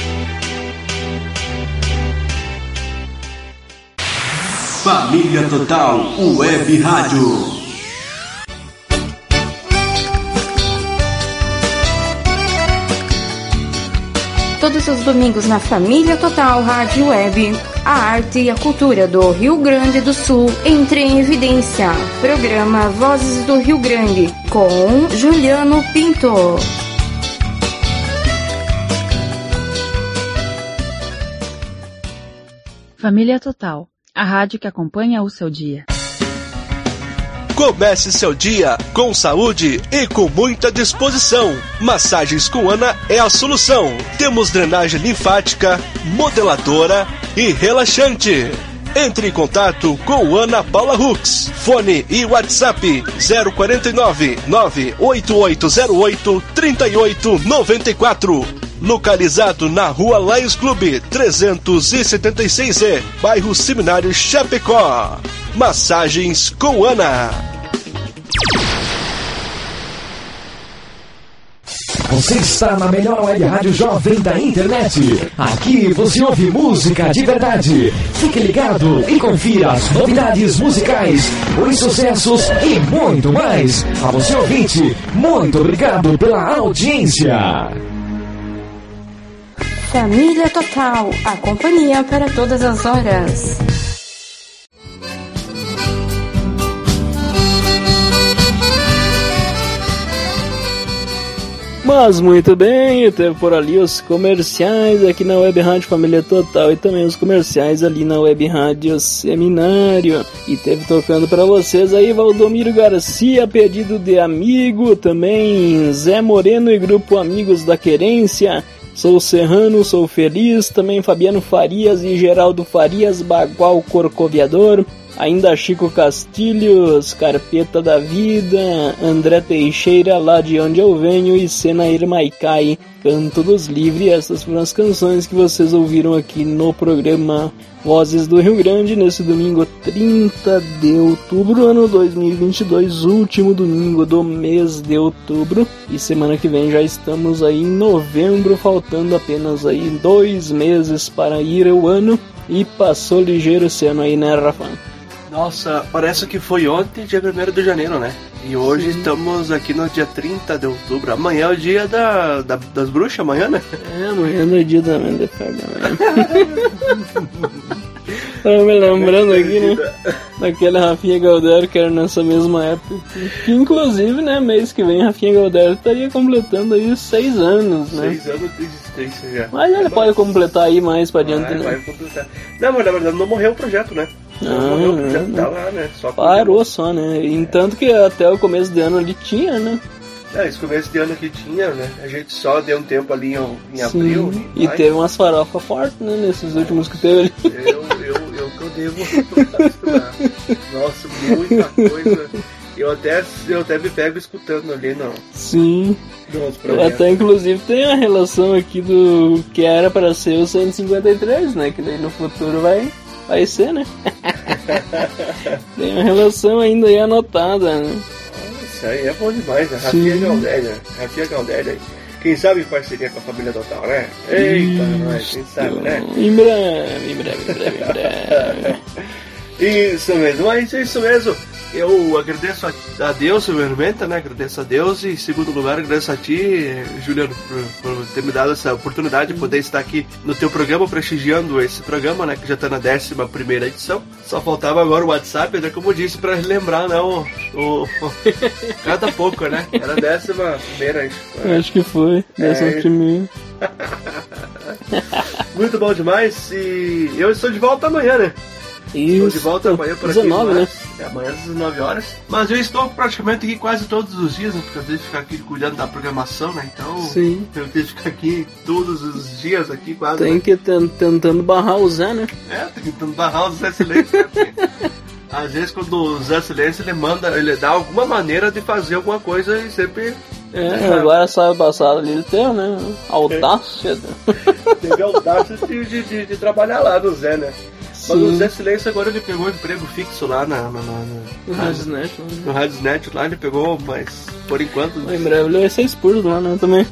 Família Total Web Rádio. Todos os domingos na Família Total Rádio Web, a arte e a cultura do Rio Grande do Sul entra em evidência. Programa Vozes do Rio Grande, com Juliano Pinto. Família Total, a rádio que acompanha o seu dia. Comece seu dia com saúde e com muita disposição. Massagens com Ana é a solução. Temos drenagem linfática, modeladora e relaxante. Entre em contato com Ana Paula Hux. Fone e WhatsApp zero quatro nove nove oito oito zero oito três oito nove quatro. Localizado na Rua Lions Clube trezentos e setenta e seis E, bairro Seminário Chapecó. Massagens com Ana. Você está na melhor web rádio jovem da internet. Aqui você ouve música de verdade. Fique ligado e confira as novidades musicais, os sucessos e muito mais. A você ouvinte, muito obrigado pela audiência. Família Total, a companhia para todas as horas. Mas muito bem, teve por ali os comerciais aqui na Web Rádio Família Total e também os comerciais ali na Web Rádio Seminário. E teve tocando para vocês aí Valdomiro Garcia, pedido de amigo, também Zé Moreno e Grupo Amigos da Querência. Sou Serrano, sou feliz, também Fabiano Farias e Geraldo Farias, Bagual Corcoviador. Ainda Chico Castilhos, Carpeta da Vida, André Teixeira, lá de onde eu venho, e Senair Maicai, Canto dos Livres. Essas foram as canções que vocês ouviram aqui no programa Vozes do Rio Grande, nesse domingo trinta de outubro, ano dois mil e vinte e dois, último domingo do mês de outubro. E semana que vem já estamos aí em novembro, faltando apenas aí dois meses para ir o ano. E passou ligeiro esse ano aí, né, Rafa? Nossa, parece que foi ontem, dia primeiro de janeiro, né? E hoje Sim. estamos aqui no dia trinta de outubro. Amanhã é o dia da, da, das bruxas, amanhã, né? É, amanhã é o dia da mãe de Fernanda. Tava me lembrando aqui, né? Daquele Rafinha Galdério que era nessa mesma época. Que inclusive, né, mês que vem, Rafinha Galdério estaria completando aí seis anos, né? Seis anos de existência já. Mas ele é, pode mas... completar aí mais pra adiante, vai, né? Vai completar. Não, mas na verdade não morreu o projeto, né? Não, não morreu o não, projeto, não. tá lá, né? Só parou só, né? Entanto que até o começo de ano ele tinha, né? É, esse começo de ano aqui tinha, né? A gente só deu um tempo ali em, em abril. Sim. E teve umas farofas fortes, né? Nesses últimos que teve ali. Eu, eu, eu que eu devo estudar. Nossa, muita coisa. Eu até, eu até me pego escutando ali, não. Sim. Até inclusive tem a relação aqui do que era para ser o cento e cinquenta e três, né? Que daí no futuro vai, vai ser, né? Tem uma relação ainda aí anotada, né? Isso aí é bom demais, né? Rafinha Galdério, Rafinha Galdério. Quem sabe em parceria com a Família Total, né? Eita, nós, quem sabe, né? Em breve, em breve, em breve, em breve. Isso mesmo, mas é isso mesmo. Eu agradeço a, a Deus, primeiramente, né? Agradeço a Deus e, em segundo lugar, agradeço a ti, Juliano, por, por ter me dado essa oportunidade de poder estar aqui no teu programa, prestigiando esse programa, né? Que já está na décima primeira edição. Só faltava agora o WhatsApp, né? Como eu disse, para lembrar, né? O, o... Cada pouco, né? Era a décima primeira, acho. Né? Acho que foi, décima é... primeira. Muito bom demais e eu estou de volta amanhã, né? Isso. Estou de volta amanhã por aqui. dezenove, né? É, amanhã às dezenove horas. Mas eu estou praticamente aqui quase todos os dias, né? Porque eu tenho que ficar aqui cuidando da programação, né? Então, sim, eu tenho que ficar aqui todos os dias aqui quase. Tem né? que ir tentando barrar o Zé, né? É, tem que tentando barrar o Zé Silêncio, né? Às vezes quando o Zé Silêncio ele manda, ele dá alguma maneira de fazer alguma coisa e sempre... É, agora sabe passado ali ele tem, né? Audácia. Teve a audácia de, de, de, de trabalhar lá no Zé, né? Sim. Mas o Zé Silêncio agora ele pegou um emprego fixo lá na, na, na, no Radiosnet. No Radiosnet lá ele pegou, mas por enquanto... Em breve ele vai ser expulso lá, né? Também.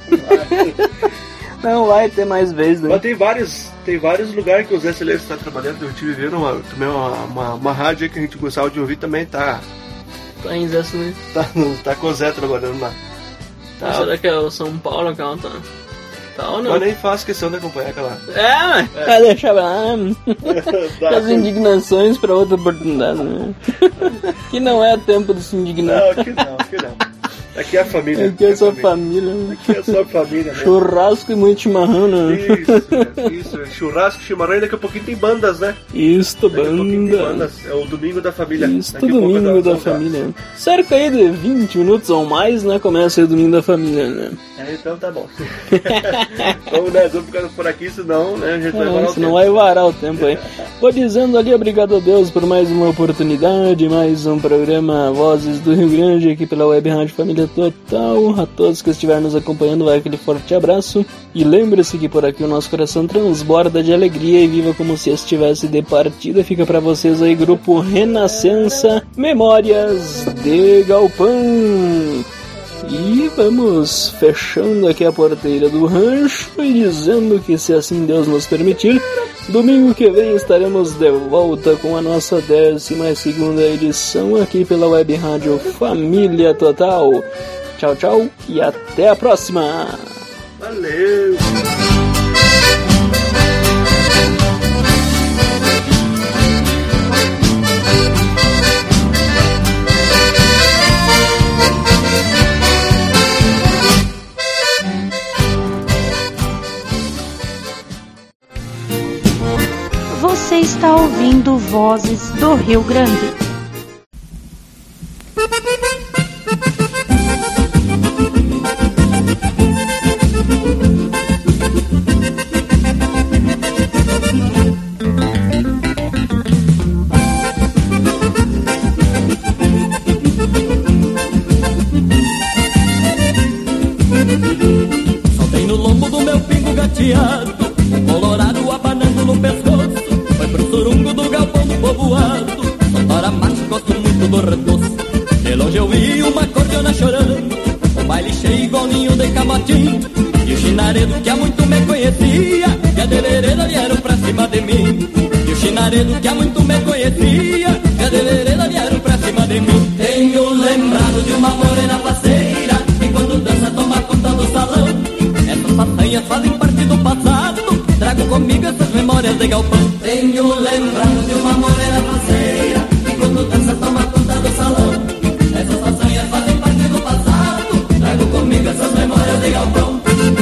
Não vai ter mais vezes, né? Mas tem vários, tem vários lugares que o Zé Silêncio está trabalhando. Eu estive vendo uma, também uma, uma, uma rádio que a gente gostava de ouvir também, tá... Tá em Zé Silêncio. Tá, tá com o Zé trabalhando lá. Tá. Será que é o São Paulo que ela tá? Tá ou não? Eu nem faço questão de acompanhar aquela... É, mas é. Vai deixar lá, né? As indignações pra outra oportunidade, né? Que não é tempo de se indignar. Não, aqui não, aqui não. Aqui é a família. Aqui é só família. família. Aqui é só família, né? Churrasco e muito chimarrão, né? Isso, isso. Churrasco, chimarrão e daqui a pouquinho tem bandas, né? Isso, daqui banda. Bandas. É o Domingo da Família. Isso, Domingo da Família. Cerca aí de vinte minutos ou mais, né? Começa aí o Domingo da Família, né? É, então tá bom. Vamos, né? Vamos ficando por aqui, senão, né? A gente vai varar o senão tempo. vai varar o tempo aí. Vou dizendo ali, obrigado a Deus por mais uma oportunidade, mais um programa Vozes do Rio Grande aqui pela Web Rádio Família Total. A todos que estiverem nos acompanhando, vai aquele forte abraço. E lembre-se que por aqui o nosso coração transborda de alegria e viva como se estivesse de partida. Fica pra vocês aí, Grupo Renascença, Memórias de Galpão. E vamos fechando aqui a porteira do rancho e dizendo que, se assim Deus nos permitir, domingo que vem estaremos de volta com a nossa décima segunda edição aqui pela Web Rádio Família Total. Tchau, tchau e até a próxima! Valeu! ouvindo Vozes do Rio Grande. Soltei no lombo do meu pingo gateado, colorado abanando no pescoço. Foi pro surungo do galpão do povoado, Sonora macho, gosto muito do redoço. De longe eu vi uma cordiona chorando, o baile cheio igual ninho de camotim. E o chinaredo que há muito me conhecia, e a devereda vieram pra cima de mim. E o chinaredo que há muito me conhecia, e a devereda vieram pra cima de mim. Tenho lembrado de uma morena parceira, que quando dança toma conta do salão. Essas façanhas fazem parte do passado, trago comigo essas memórias de galpão. Tenho lembrado de uma morena parceira, que quando dança toma conta do salão. Essas façanhas fazem parte do passado, trago comigo essas memórias de galpão.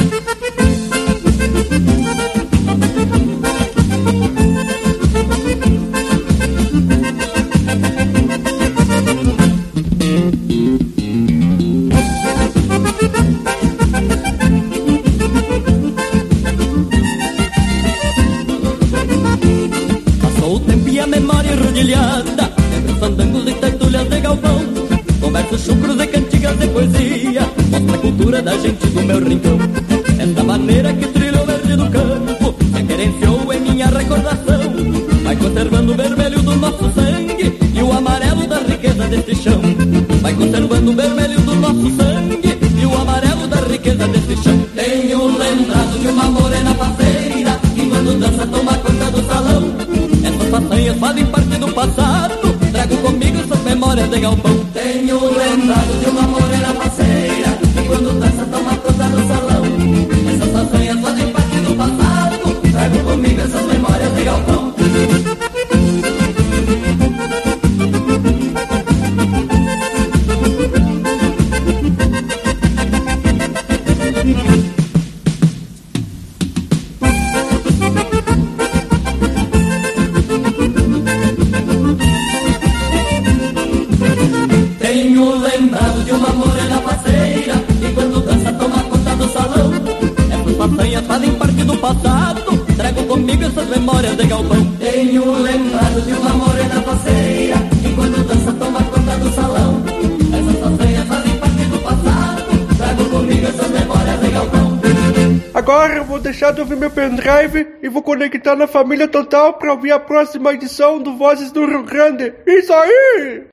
Passou o tempo e a memória enrodilhada, entre fandangos e tertúlias de galpão, conversos chucros e cantigas de poesia, mostra a cultura da gente do meu rincão. Esta maneira que trilha o verde do campo se querenciou em minha recordação, vai conservando o vermelho do nosso sangue e o amarelo da riqueza deste chão. Vai conservando o vermelho do nosso sangue e o amarelo da riqueza deste chão. Tenho lembrado de uma morena parceira, que quando dança toma conta do salão. Essas façanhas fazem parte do passado, trago comigo essas memórias de galpão. Tenho lembrado de uma morena parceira, que quando dança toma conta do salão. Essas façanhas fazem parte do passado, trago comigo essas memórias de galpão. Tenho lembrado de uma morena parceira, que quando dança toma conta do salão. Essas façanhas fazem parte do passado, trago comigo essas memórias de galpão. Tenho lembrado de uma morena parceira, que quando dança toma conta do salão. Essas façanhas fazem parte do passado, trago comigo essas memórias de galpão. Agora eu vou deixar de ouvir meu pendrive e vou conectar na Família Total para ouvir a próxima edição do Vozes do Rio Grande. Isso aí!